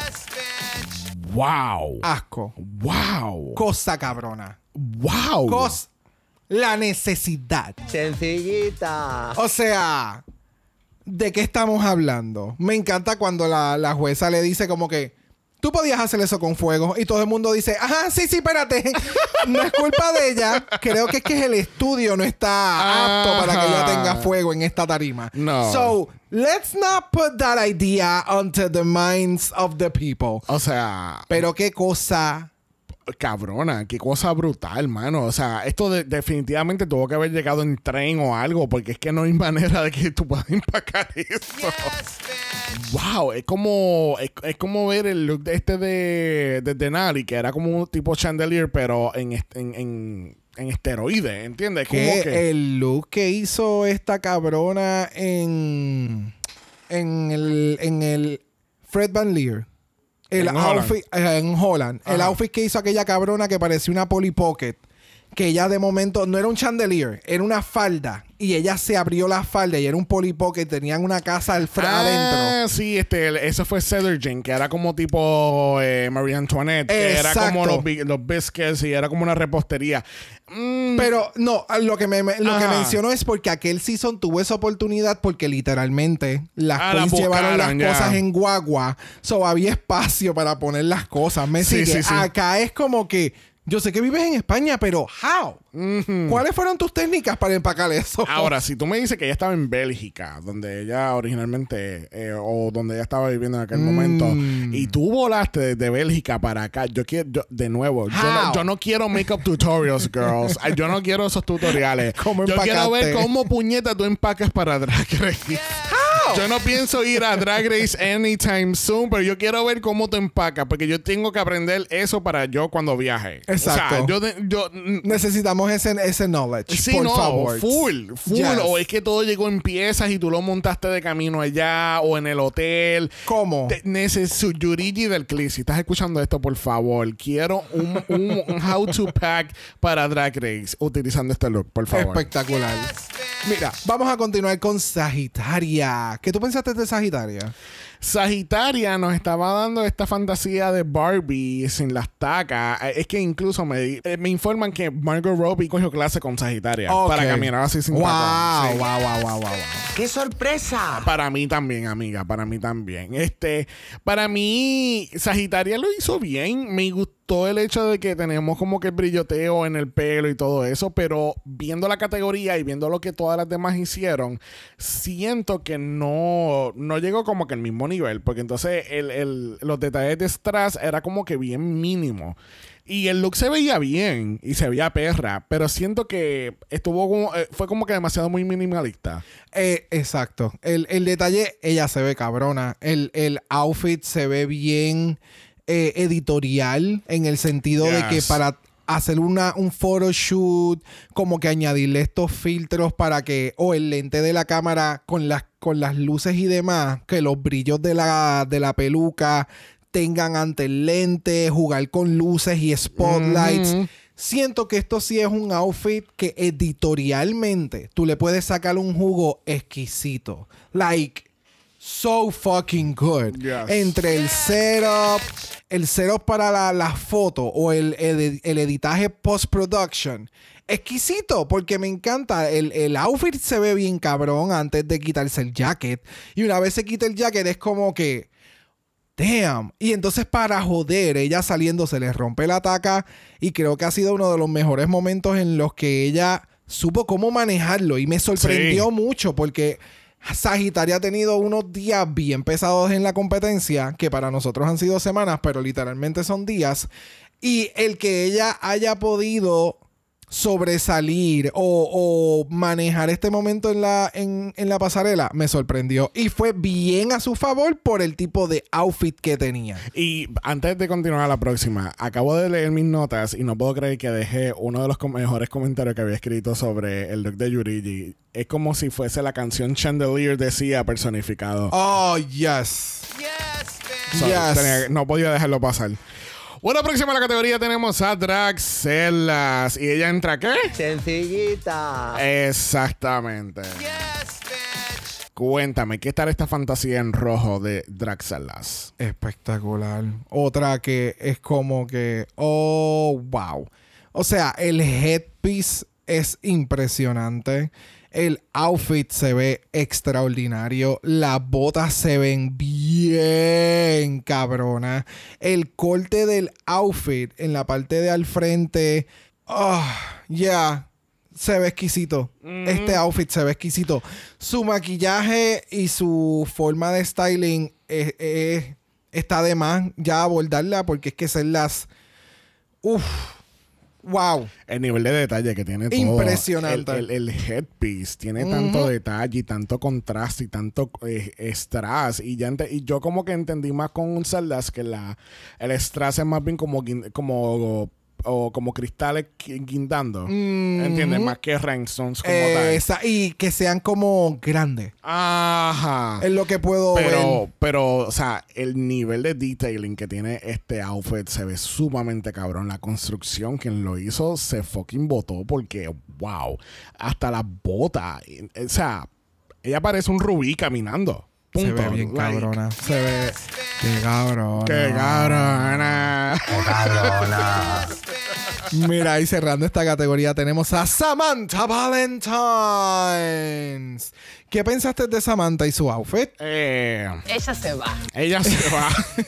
Wow. Asco. Wow. Cosa cabrona. Wow. Cos... La necesidad. Sencillita. O sea, ¿de qué estamos hablando? Me encanta cuando la, la jueza le dice como que tú podías hacer eso con fuego y todo el mundo dice, ajá, sí, sí, espérate. No es culpa de ella. Creo que es que el estudio no está apto para que ella tenga fuego en esta tarima. No. So, let's not put that idea onto the minds of the people. O sea, Pero qué cosa... cabrona, qué cosa brutal, mano. O sea, esto de- definitivamente tuvo que haber llegado en tren o algo, porque es que no hay manera de que tú puedas empacar eso. Wow, es como es, es como ver el look de este de, de Denali, que era como un tipo chandelier, pero en, est- en, en, en esteroides, ¿entiendes? Como Que que el look que hizo esta cabrona en en el en el Fred Van Leer, el En Holland. outfit eh, en Holland, el Ajá. outfit que hizo aquella cabrona que parecía una Polly Pocket, que ella de momento no era un chandelier, era una falda y ella se abrió la falda y era un Polly Pocket, tenían una casa al frente adentro. Ah, sí, este, el- eso fue Cedar Jane, que era como tipo eh, Marie Antoinette, que era como Exacto. los, bi- los biscuits y era como una repostería. Mm, Pero no, lo que me, me- lo que Ajá. menciono es porque aquel season tuvo esa oportunidad porque literalmente las Ah, queens las llevaron las buscaron, ya. cosas en guagua. So había espacio para poner las cosas. Me Sí, sigue. sí, sí. Acá es como que yo sé que vives en España, pero how? ¿Cuáles fueron tus técnicas para empacar eso? Ahora, si tú me dices que ella estaba en Bélgica, donde ella originalmente, eh, o donde ella estaba viviendo en aquel Mm. momento, y tú volaste desde Bélgica para acá, yo quiero, yo- de nuevo, yo no, How? yo no quiero makeup tutorials, girls. Ay, yo no quiero esos tutoriales. ¿Cómo Yo quiero ver empacaste? cómo puñeta tú empacas para Drag Race. Yo no pienso ir a Drag Race anytime soon, pero yo quiero ver cómo tú empacas, porque yo tengo que aprender eso para yo cuando viaje. Exacto. O sea, yo, de- yo Necesitamos ese, ese knowledge, Sí, por no, favor. full, full. Yes. O es que todo llegó en piezas y tú lo montaste de camino allá o en el hotel. ¿Cómo? Te- Necesito Yurigi del Klee. Si estás escuchando esto, por favor, quiero un, un- un how to pack para Drag Race utilizando este look, por favor. Espectacular. Mira, vamos a continuar con Sagitaria. ¿Qué tú pensaste de Sagitaria? Sagitaria nos estaba dando esta fantasía de Barbie sin las tacas. Eh, Es que incluso me, di- eh, me informan que Margot Robbie cogió clase con Sagitaria Ok. para caminar así sin wow, tacas. Sí. wow, wow, wow, wow, wow. ¡Qué sorpresa! Para mí también, amiga, para mí también. Este, para mí, Sagitaria lo hizo bien. Me gustó el hecho de que tenemos como que el brilloteo en el pelo y todo eso, pero viendo la categoría y viendo lo que todas las demás hicieron, siento que no, no llegó como que al mismo nivel, porque entonces el, el- los detalles de strass era como que bien mínimo. Y el look se veía bien y se veía perra, pero siento que estuvo como, eh, fue como que demasiado muy minimalista. Eh, exacto. El, el detalle, ella se ve cabrona. El, el outfit se ve bien eh, editorial en el sentido de que Yes. para hacer una, un photoshoot, como que añadirle estos filtros para que, o el lente de la cámara con las, con las luces y demás, que los brillos de la, de la peluca tengan ante el lente, jugar con luces y spotlights. Ujú. Siento que esto sí es un outfit que editorialmente tú le puedes sacar un jugo exquisito. Like, so fucking good. Yes. Entre el setup, el setup para la, la foto o el, el, el editaje post-production. Exquisito, porque me encanta. El, el outfit se ve bien cabrón antes de quitarse el jacket. Y una vez se quita el jacket es como que... Damn. Y entonces para joder, ella saliendo se le rompe la taca y creo que ha sido uno de los mejores momentos en los que ella supo cómo manejarlo y me sorprendió Sí. mucho porque Sagitaria ha tenido unos días bien pesados en la competencia, que para nosotros han sido semanas, pero literalmente son días. Y el que ella haya podido sobresalir o, o manejar este momento en la, en, en la pasarela me sorprendió. Y fue bien a su favor por el tipo de outfit que tenía. Y antes de continuar a la próxima, acabo de leer mis notas y no puedo creer que dejé uno de los com- mejores comentarios que había escrito sobre el look de Yurigi. Es como si fuese la canción Chandelier de Sia personificado. Oh, yes. So, Yes. tenía- no podía dejarlo pasar. Bueno, próxima a la categoría tenemos a Draxelas. ¿Y ella entra qué? Sencillita. Exactamente. Cuéntame, ¿qué tal esta fantasía en rojo de Draxelas? Espectacular. Otra que es como que, oh, wow. O sea, el headpiece es impresionante. El outfit se ve extraordinario. Las botas se ven bien cabronas. El corte del outfit en la parte de al frente, oh, ya. Yeah. Se ve exquisito. Mm. Este outfit se ve exquisito. Su maquillaje y su forma de styling es, es, está de más ya abordarla porque es que son las... Uf. Wow. El nivel de detalle que tiene todo. Impresionante. El, el, el headpiece tiene Uh-huh. tanto detalle y tanto contraste y tanto eh, strass. Y, ya ente- y yo como que entendí más con un Zeldas que la, el strass es más bien como... guin- como o como cristales gui- guindando. Mm-hmm. ¿Entiendes? Más que rhinestones como Eh, tal. esa- y que sean como grandes. Ajá. Es lo que puedo Pero, ver. pero, o sea, el nivel de detailing que tiene este outfit se ve sumamente cabrón. La construcción, quien lo hizo, se fucking botó porque, wow, hasta las botas. O sea, ella parece un rubí caminando. Punto. Se ve bien Like, cabrona. Se ve... Qué cabrona. ¡Qué cabrona! Cabrona. Mira, y cerrando esta categoría tenemos a Samantha Valentines. ¿Qué pensaste de Samantha y su outfit? Eh, Ella se va. ella se va.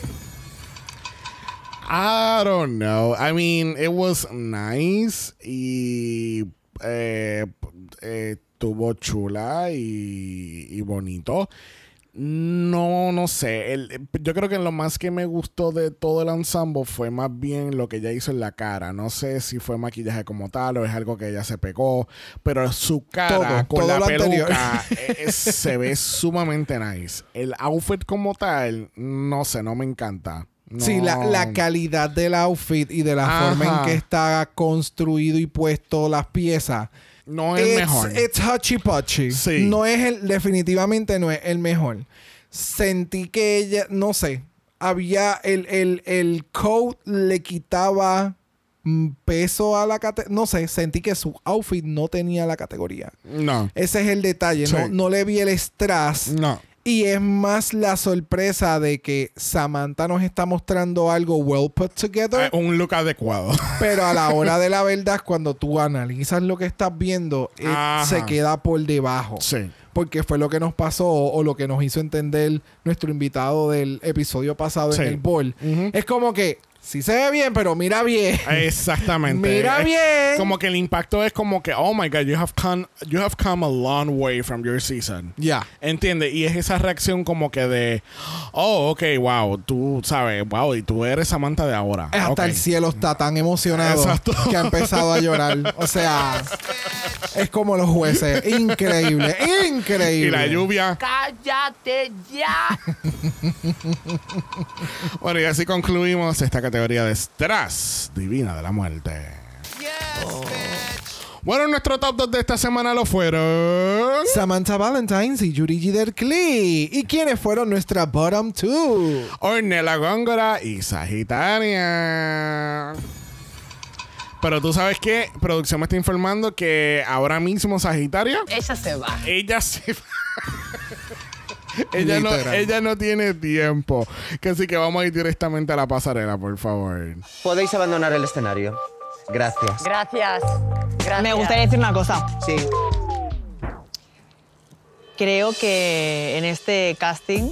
I don't know. I mean, it was nice y eh, eh, estuvo chula y, y bonito. No, no sé. El, yo creo que lo más que me gustó de todo el ensemble fue más bien lo que ella hizo en la cara. No sé si fue maquillaje como tal o es algo que ella se pegó, pero su cara Todo, con todo la lo anterior. peluca eh, se ve sumamente nice. El outfit como tal, no sé, no me encanta. No. Sí, la, la calidad del outfit y de la Ajá. forma en que está construido y puesto las piezas. No es el It's- mejor. It's hachi pachi. Sí. No es el, definitivamente no es el mejor. Sentí que ella, no sé, había el, el, el coat le quitaba mm, peso a la categoría. No sé, sentí que su outfit no tenía la categoría. No. Ese es el detalle. Sí. No, no le vi el strass. No. Y es más la sorpresa de que Samantha nos está mostrando algo well put together. Eh, un look adecuado. Pero a la hora de la verdad, cuando tú analizas lo que estás viendo, eh, Ajá. se queda por debajo. Sí. Porque fue lo que nos pasó o lo que nos hizo entender nuestro invitado del episodio pasado Sí. en el bowl. Ujú. Es como que sí se ve bien, pero mira bien. Exactamente. Mira Es bien. Como que el impacto es como que, oh my God, you have come, you have come a long way from your season. Ya. ¿Entiendes? Y es esa reacción como que de, oh, ok, wow, tú sabes, wow, y tú eres Samantha de ahora. Hasta Ok. el cielo está tan emocionado Exacto. que ha empezado a llorar. O sea, es como los jueces. Increíble, increíble. Y la lluvia. ¡Cállate ya! Bueno, y así concluimos esta categoría de Strass Divina de la Muerte. Bueno, nuestro top dos de esta semana lo fueron... Samantha Valentines y Yurigi Derkli. ¿Y quiénes fueron nuestra bottom two? Ornella Góngora y Sagitaria. Pero tú sabes que producción me está informando que ahora mismo Sagitaria, Ella se va. ella se ella no, Literal. ella no tiene tiempo. Que así que vamos a ir directamente a la pasarela, por favor. Podéis abandonar el escenario. Gracias. Gracias. Gracias. Me gustaría decir una cosa. Sí. Creo que en este casting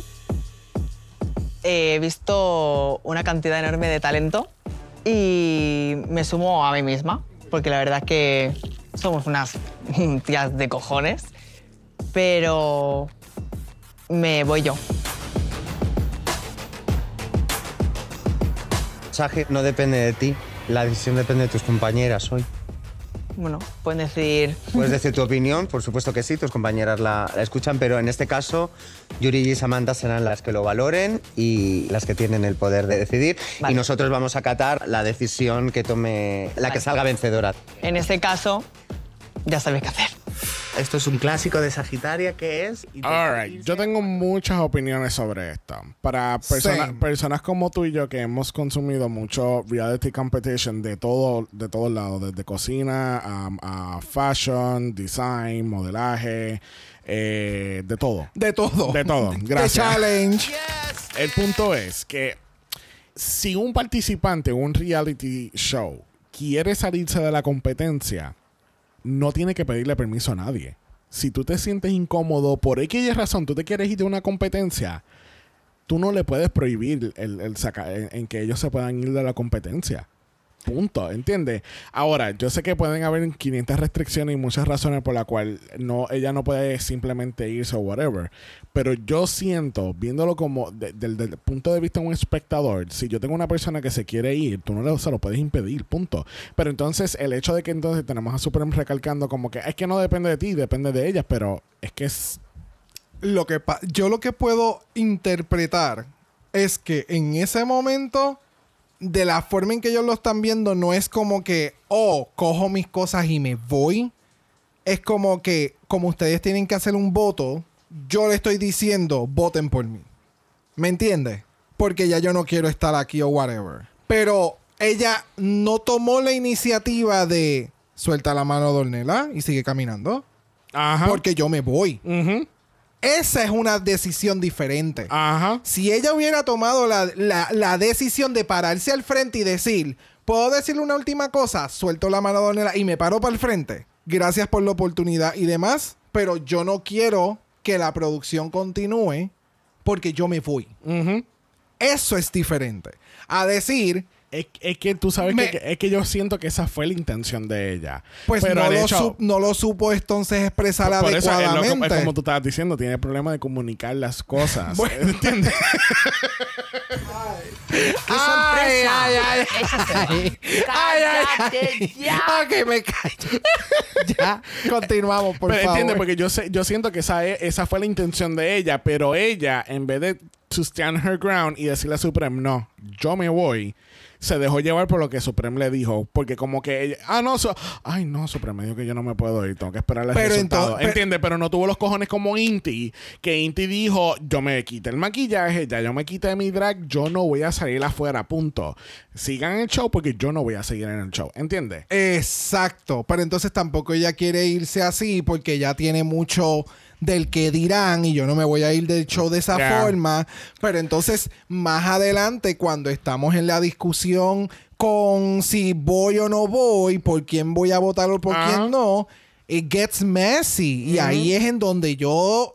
he visto una cantidad enorme de talento y me sumo a mí misma, porque la verdad es que somos unas tías de cojones, pero me voy yo. Saji, no depende de ti. La decisión depende de tus compañeras hoy. Bueno, pueden decir... Puedes decir tu opinión, por supuesto que sí, tus compañeras la, la escuchan, pero en este caso, Yuri y Samantha serán las que lo valoren y las que tienen el poder de decidir. Vale. Y nosotros vamos a acatar la decisión que tome, la Vale. que salga vencedora. En este caso, ya sabéis qué hacer. Esto es un clásico de Sagitaria que es... Alright, yo tengo muchas opiniones sobre esto. Para persona- Same. personas como tú y yo que hemos consumido mucho reality competition de todo, de todos lados, desde cocina a, a fashion, design, modelaje, eh, de todo. De todo. De todo. The Gracias. challenge. El punto es que si un participante en un reality show quiere salirse de la competencia, no tiene que pedirle permiso a nadie. Si tú te sientes incómodo por X razón, tú te quieres ir de una competencia, tú no le puedes prohibir el, el saca- en, en que ellos se puedan ir de la competencia. Punto, ¿entiendes? Ahora, yo sé que pueden haber quinientas restricciones y muchas razones por las cuales no, ella no puede simplemente irse o whatever. Pero yo siento, viéndolo como de- de- desde el punto de vista de un espectador, si yo tengo una persona que se quiere ir, tú no le, se lo puedes impedir, punto. Pero entonces, el hecho de que entonces tenemos a Supreme recalcando como que es que no depende de ti, depende de ellas, pero es que es... Lo que pa- yo lo que puedo interpretar es que en ese momento, de la forma en que ellos lo están viendo, no es como que, oh, cojo mis cosas y me voy. Es como que, como ustedes tienen que hacer un voto, yo le estoy diciendo, voten por mí. ¿Me entiendes? Porque ya yo no quiero estar aquí o whatever. Pero ella no tomó la iniciativa de suelta la mano de Ornella y sigue caminando. Ajá. Porque yo me voy. Ujú. Esa es una decisión diferente. Ajá. Si ella hubiera tomado la, la- la decisión de pararse al frente y decir, ¿puedo decirle una última cosa? Suelto la mano de Ornella y me paro para el frente. Gracias por la oportunidad y demás, pero yo no quiero que la producción continúe porque yo me voy. Ujú. Eso es diferente. A decir, Es, es que tú sabes Me- que, es que yo siento que esa fue la intención de ella. pues Pero no, el lo hecho- su- no lo supo entonces expresar por eso es, lo que- adecuadamente. es como tú estabas diciendo, tiene problema de comunicar las cosas. Bueno. ¿Entiendes? ¡Qué sorpresa! Esa se va. ¡Cállate ya! Ok, me callo. Ya, continuamos, por Pero favor. entiende, porque yo sé, yo siento que esa, e- esa fue la intención de ella, pero ella, en vez de to stand her ground y decirle a Supreme, no, yo me voy, se dejó llevar por lo que Supreme le dijo. Porque como que ella, ah, no, so- ay, no, Supreme me dijo que yo no me puedo ir, tengo que esperar el Pero resultado. entonces- ¿Entiendes? Pero no tuvo los cojones como Inti, que Inti dijo, yo me quité el maquillaje, ya yo me quité mi drag, yo no voy a salir afuera, punto. Sigan el show porque yo no voy a seguir en el show, ¿entiendes? Exacto, pero entonces tampoco ella quiere irse así porque ya tiene mucho del que dirán y yo no me voy a ir del show de esa Yeah. forma. Pero entonces más adelante cuando estamos en la discusión con si voy o no voy, por quién voy a votar o por Ajá. quién no, it gets messy. Y ahí es en donde yo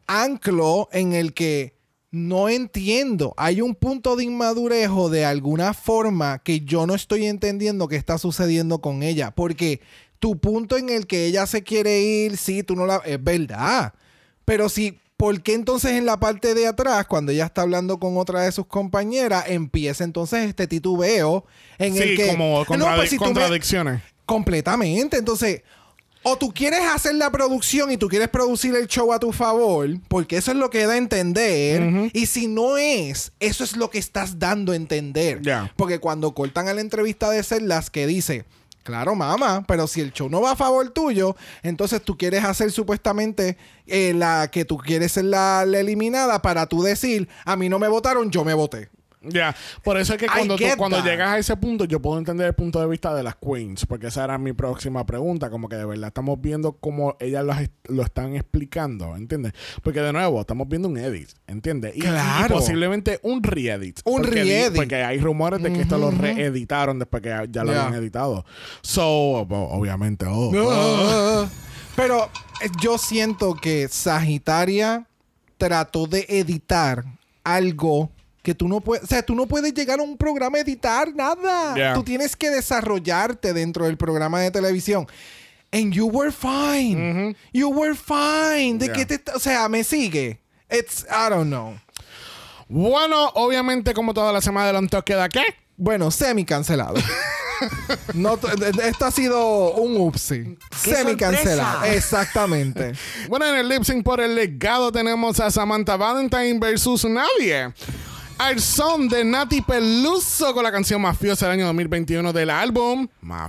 anclo en el que no entiendo. Hay un punto de inmadurez o de alguna forma que yo no estoy entendiendo qué está sucediendo con ella. Porque tu punto en el que ella se quiere ir, sí, tú no la... Es verdad. Pero si... ¿Por qué entonces en la parte de atrás, cuando ella está hablando con otra de sus compañeras, empieza entonces este titubeo en el Sí, que... como No, contradic- pues si tú me- contradicciones. Completamente. Entonces, o tú quieres hacer la producción y tú quieres producir el show a tu favor, porque eso es lo que da a entender. Ujú. Y si no es, eso es lo que estás dando a entender. Ya. Porque cuando cortan a la entrevista de Cerlas que dice, claro, mamá, pero si el show no va a favor tuyo, entonces tú quieres hacer supuestamente eh, la que tú quieres ser la, la eliminada para tú decir, a mí no me votaron, yo me voté. Ya, por eso es que I cuando, tú- get cuando that. llegas a ese punto, yo puedo entender el punto de vista de las queens, porque esa era mi próxima pregunta, como que de verdad estamos viendo cómo ellas lo, lo están explicando, ¿entiendes? Porque de nuevo, estamos viendo un edit, ¿entiendes? Y, Claro. y posiblemente un re-edit. Un porque di- re-edit. Porque hay rumores de que esto lo reeditaron después que ya, ya lo Yeah. habían editado. So, o- obviamente, oh, Ah. Pero eh, yo siento que Sagitaria trató de editar algo que tú no puedes, o sea, tú no puedes llegar a un programa a editar nada. Yeah. Tú tienes que desarrollarte dentro del programa de televisión. And you were fine. Mm-hmm. You were fine. ¿De Yeah. qué te... O sea, me sigue. It's... I don't know. Bueno, obviamente, como toda la semana de los toques queda ¿qué? Bueno, semi-cancelado. No, t- esto ha sido un upsi. ¡Qué Semi-cancelado. sorpresa! Exactamente. Bueno, en el lip sync por el legado tenemos a Samantha Valentine versus nadie. Al son de Nati Peluso con la canción Mafiosa del año dos mil veintiuno del álbum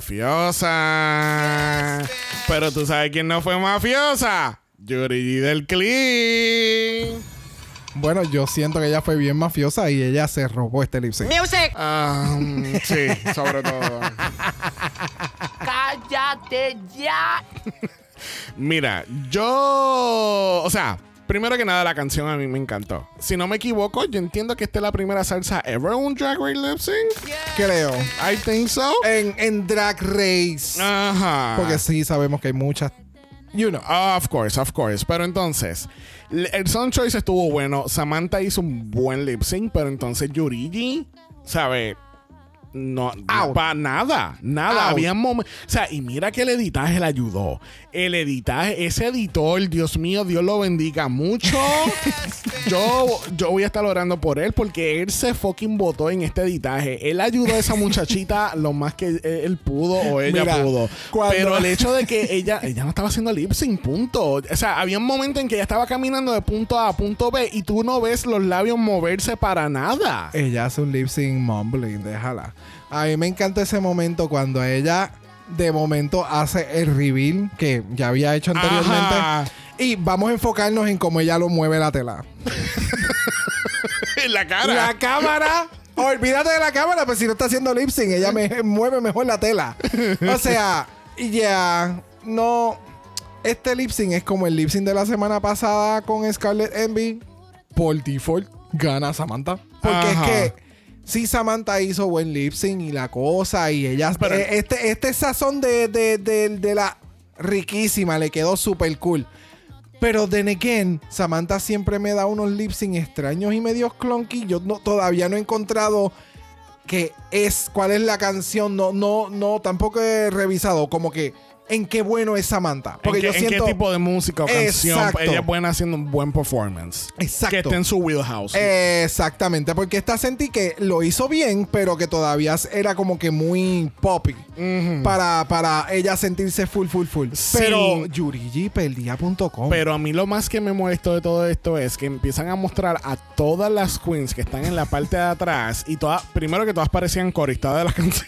Mafiosa. Pero tú sabes quién no fue mafiosa. Yuri del Clip. Bueno, yo siento que ella fue bien mafiosa y ella se robó este lip sync. Music. Um, sí, sobre todo. ¡Cállate ya! Mira, yo... O sea, primero que nada, la canción a mí me encantó. Si no me equivoco, yo entiendo que esta es la primera salsa ever un Drag Race lip sync. Creo. I think so. En, en Drag Race. Ajá. Porque sí sabemos que hay muchas. You know. Of course, of course. Pero entonces, l- el Song Choice estuvo bueno. Samantha hizo un buen lip sync, pero entonces Yurigi, ¿sabe? No, Out. para nada, nada. Out. Había momentos. O sea, y mira que el editaje le ayudó. El editaje, ese editor, Dios mío, Dios lo bendiga mucho. yo, yo voy a estar orando por él porque él se fucking votó en este editaje. Él ayudó a esa muchachita lo más que él pudo o ella Mira, pudo. cuando- Pero el hecho de que ella, ella no estaba haciendo lip sync, punto. O sea, había un momento en que ella estaba caminando de punto A a punto B y tú no ves los labios moverse para nada. Ella hace un lip sync mumbling, déjala. A mí me encanta ese momento cuando ella de momento hace el reveal que ya había hecho anteriormente. Ajá. Y vamos a enfocarnos en cómo ella lo mueve la tela. En la cara. La cámara. Olvídate de la cámara, pues si no está haciendo lip sync, ella me mueve mejor la tela. O sea, ya no. Este lip sync es como el lip sync de la semana pasada con Scarlett Envy. Por default, gana Samantha. Porque Ajá. es que sí, Samantha hizo buen lip sync y la cosa. Y ella. Pero- eh, este, este sazón de, de, de, de la riquísima le quedó súper cool. Pero then again, Samantha siempre me da unos lip sync extraños y medios clunky. Yo no, todavía no he encontrado qué es, cuál es la canción. No, no, no, tampoco he revisado como que en qué bueno es Samantha. Porque ¿En, qué, yo en siento. qué tipo de música o canción Exacto. ella es buena haciendo un buen performance? Exacto. Que esté en su wheelhouse. Exactamente, porque esta sentí que lo hizo bien, pero que todavía era como que muy poppy para, para ella sentirse full, full, full. Sí. Pero yurigi perdía punto com. Pero a mí lo más que me molestó de todo esto es que empiezan a mostrar a todas las queens que están en la parte de atrás y todas, primero que todas parecían coristas de la canción.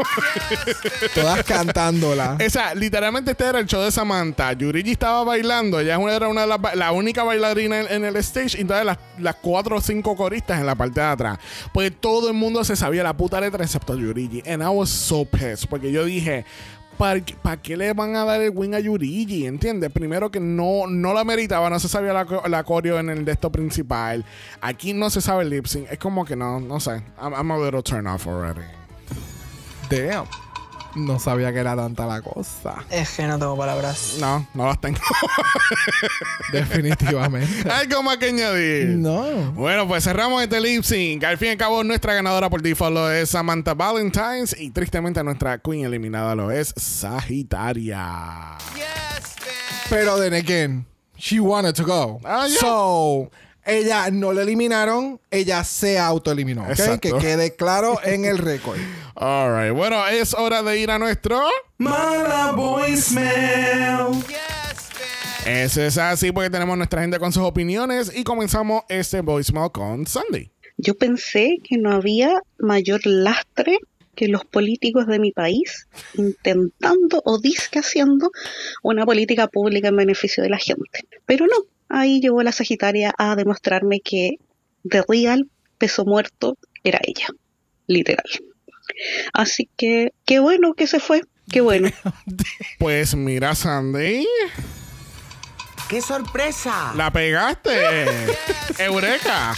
Todas cantándola. O sea, literalmente este era el show de Samantha. Yurigi estaba bailando. Ella era una de las ba- la única bailarina en, en el stage. Y entonces las, las cuatro o cinco coristas en la parte de atrás. Porque todo el mundo se sabía la puta letra excepto Yurigi. And I was so pissed. Porque yo dije, ¿para qué, ¿para qué le van a dar el win a Yurigi? ¿Entiendes? Primero que no, no la meritaba. No se sabía la, co- la coreo en el de esto principal. Aquí no se sabe el lip sync. Es como que no, no sé. I'm, I'm a little turned off already. Damn. No sabía que era tanta la cosa. Es que no tengo palabras. No, no las tengo. Definitivamente. Algo más que añadir. No. Bueno, pues cerramos este lip sync. Al fin y al cabo, nuestra ganadora por default lo es Samantha Valentines. Y tristemente, nuestra queen eliminada lo es Sagitaria. Pero then again, she wanted to go. Ah, yeah. So, ella no la eliminaron, ella se autoeliminó. ¿Ok? Exacto. Que quede claro en el récord. Alright, bueno, es hora de ir a nuestro. Mala voicemail. Ese es así porque tenemos nuestra gente con sus opiniones. Y comenzamos este voicemail con Sandy. Yo pensé que no había mayor lastre que los políticos de mi país intentando o disque haciendo una política pública en beneficio de la gente. Pero no, ahí llegó la Sagitaria a demostrarme que de real peso muerto era ella, literal. Así que qué bueno que se fue, qué bueno. Pues mira, Sandy, ¡Qué sorpresa! la pegaste. Eureka.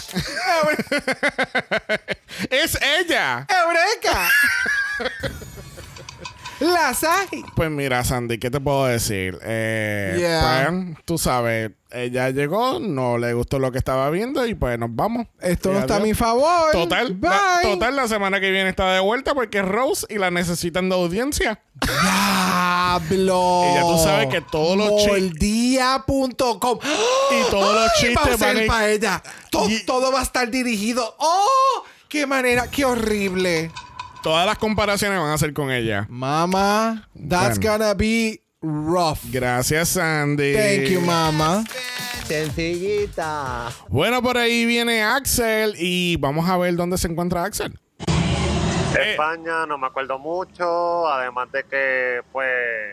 Es ella. ¡Eureka! Las hay. Pues mira, Sandy, ¿qué te puedo decir? Eh, Yeah. Pues, tú sabes, ella llegó, no le gustó lo que estaba viendo y pues nos vamos. Esto Y no está a adiós. mi favor. Total, Bye. la, total, la semana que viene está de vuelta porque es Rose y la necesitan de audiencia. ¡Diablo! Y ya tú sabes que todos los chi- Moldía punto com Y todos los chistes va a van ser a ir- para ella. To- Y- Todo va a estar dirigido. ¡Oh! ¡Qué manera! ¡Qué horrible! Todas las comparaciones van a ser con ella. Mama, that's Bueno. gonna be rough. Gracias, Sandy. Thank you, mama. Sencillita. Bueno, por ahí viene Axel y vamos a ver dónde se encuentra Axel. España, no me acuerdo mucho, además de que, pues,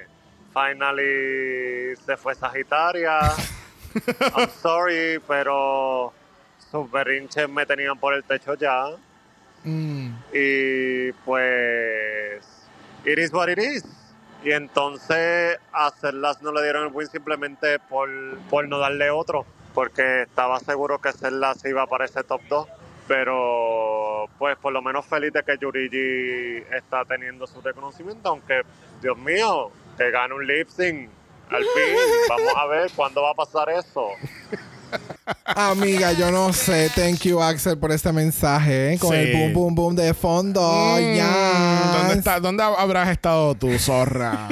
finally se fue Sagitaria. I'm sorry, pero sus berrinches me tenían por el techo ya. Mm. Y, pues, it is what it is. Y entonces a Cellas no le dieron el win simplemente por, por no darle otro, porque estaba seguro que Cellas iba para ese top dos. Pero, pues, por lo menos feliz de que Yurigi está teniendo su reconocimiento, aunque, Dios mío, que gane un lip sync. Al fin, vamos a ver cuándo va a pasar eso. Amiga, yo no sé. Thank you, Axel, por este mensaje. ¿eh? Con Sí. el boom, boom, boom de fondo. Mm, Yes. ¿Dónde, está, ¿Dónde habrás estado tú, zorra?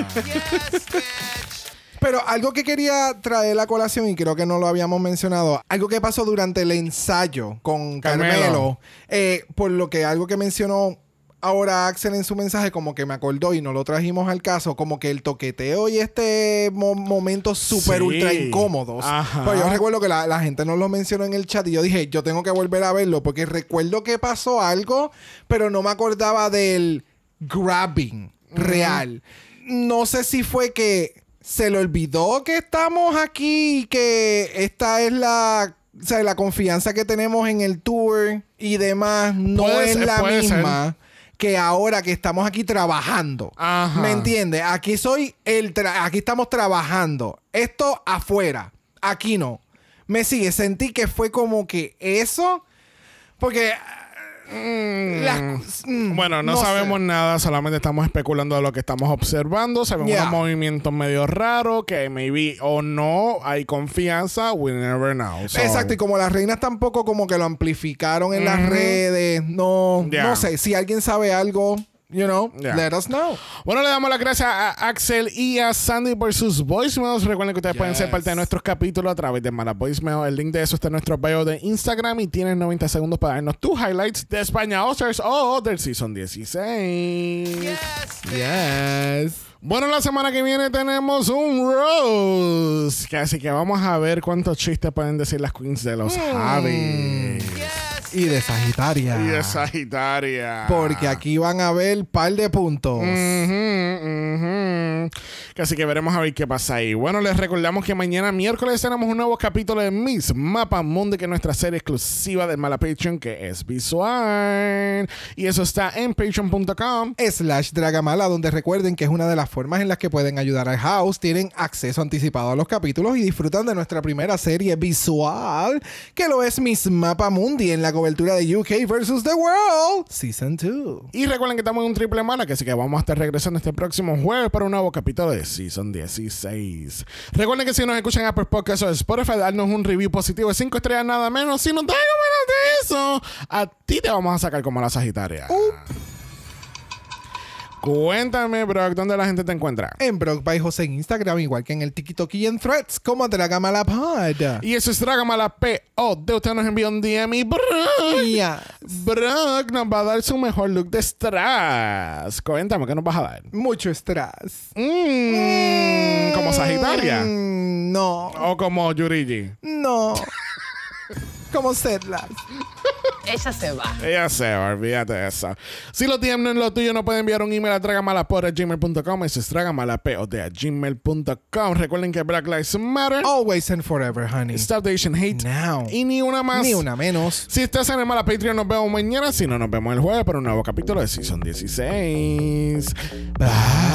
Pero algo que quería traer a la colación, y creo que no lo habíamos mencionado, algo que pasó durante el ensayo con Carmelo, Carmelo. eh, por lo que algo que mencionó ahora Axel en su mensaje, como que me acordó y no lo trajimos al caso, como que el toqueteo y este mo- momento súper Sí. ultra incómodos. Ajá. Pues yo recuerdo que la, la gente nos lo mencionó en el chat y yo dije, yo tengo que volver a verlo porque recuerdo que pasó algo, pero no me acordaba del grabbing real. No sé si fue que se le olvidó que estamos aquí y que esta es la, o sea, la confianza que tenemos en el tour y demás no Puede es ser, la puede misma que ahora que estamos aquí trabajando. Ajá. ¿Me entiendes? Aquí soy el tra- aquí estamos trabajando. Esto afuera. Aquí no. Me sigue. Sentí que fue como que eso. Porque Mm. las- mm, Bueno, no, no sabemos sé. nada, solamente estamos especulando de lo que estamos observando. Se ven Yeah. unos movimientos medio raros que maybe o no hay confianza, we never know. So, Exacto, y como las reinas tampoco como que lo amplificaron en las Ujú. redes, no, Yeah. no sé, si alguien sabe algo, you know, Yeah. let us know. Bueno, le damos las gracias a Axel y a Sandy por sus voicemails. Recuerden que ustedes pueden ser parte de nuestros capítulos a través de Mala Voicemail. El link de eso está en nuestro bio de Instagram y tienes noventa segundos para darnos tus highlights de España All-Stars o del Season dieciséis. Yes. Bueno, la semana que viene tenemos un roast. Así que vamos a ver cuántos chistes pueden decir las queens de los Javis. Y de Sagitaria. Y de Sagitaria. Porque aquí van a ver par de puntos. Ujú, ujú. Así que veremos a ver qué pasa ahí. Bueno, les recordamos que mañana miércoles tenemos un nuevo capítulo de Miss Mapa Mundi, que es nuestra serie exclusiva del Mala Patreon, que es visual. Y eso está en patreon punto com. Slash Dragamala, donde recuerden que es una de las formas en las que pueden ayudar al house. Tienen acceso anticipado a los capítulos y disfrutan de nuestra primera serie visual, que lo es Miss Mapa Mundi en la cobertura de U K versus The World Season dos. Y recuerden que estamos en un triple mala, que así que vamos a estar regresando este próximo jueves para un nuevo capítulo de Season dieciséis. Recuerden que si nos escuchan en Apple Podcasts o Spotify, darnos un review positivo de cinco estrellas nada menos. Si nos da algo menos de eso, a ti te vamos a sacar como la Sagitaria. Cuéntame, Brock, ¿dónde la gente te encuentra? En Brock by José en Instagram, igual que en el TikTok y en Threads, como Dragamala Pod. Y eso es Dragamala P O D. Usted nos envió un D M y Brock, Yes. Brock nos va a dar su mejor look de strass. Cuéntame, ¿qué nos vas a dar? Mucho estrés. Mm, ¿Como Sagitaria? Mm, no. ¿O como Yurigi? No. Como Sedlas. Ella se va. Ella se va, olvídate de eso. Si los D M no es lo tuyo, no pueden enviar un email a dragamalapod arroba gmail punto com. Eso es dragamalapod arroba gmail punto com. Recuerden que Black Lives Matter. Always and forever, honey. Stop the Asian Hate. Now. Y ni una más. Ni una menos. Si estás en el Mala Patreon, nos vemos mañana. Si no, nos vemos el jueves para un nuevo capítulo de Season dieciséis.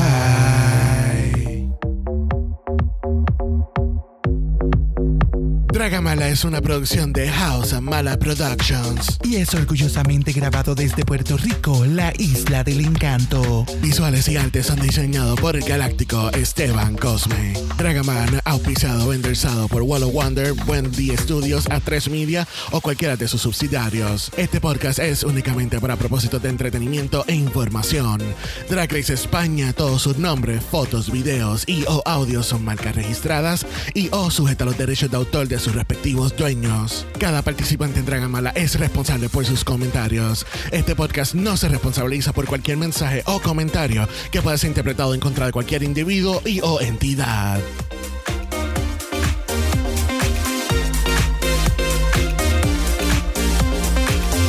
Bye. Dragamala es una producción de House and Mala Productions y es orgullosamente grabado desde Puerto Rico, la isla del encanto. Visuales y artes son diseñados por el galáctico Esteban Cosme. Dragaman, auspiciado o endorsado por Wall of Wonder, Wendy Studios, A tres Media o cualquiera de sus subsidiarios. Este podcast es únicamente para propósitos de entretenimiento e información. Drag Race España, todos sus nombres, fotos, videos y o audios son marcas registradas y o sujeta a los derechos de autor de sus respectivos dueños. Cada participante en Dragamala es responsable por sus comentarios. Este podcast no se responsabiliza por cualquier mensaje o comentario que pueda ser interpretado en contra de cualquier individuo y o entidad.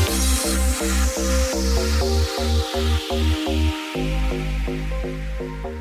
Thank you.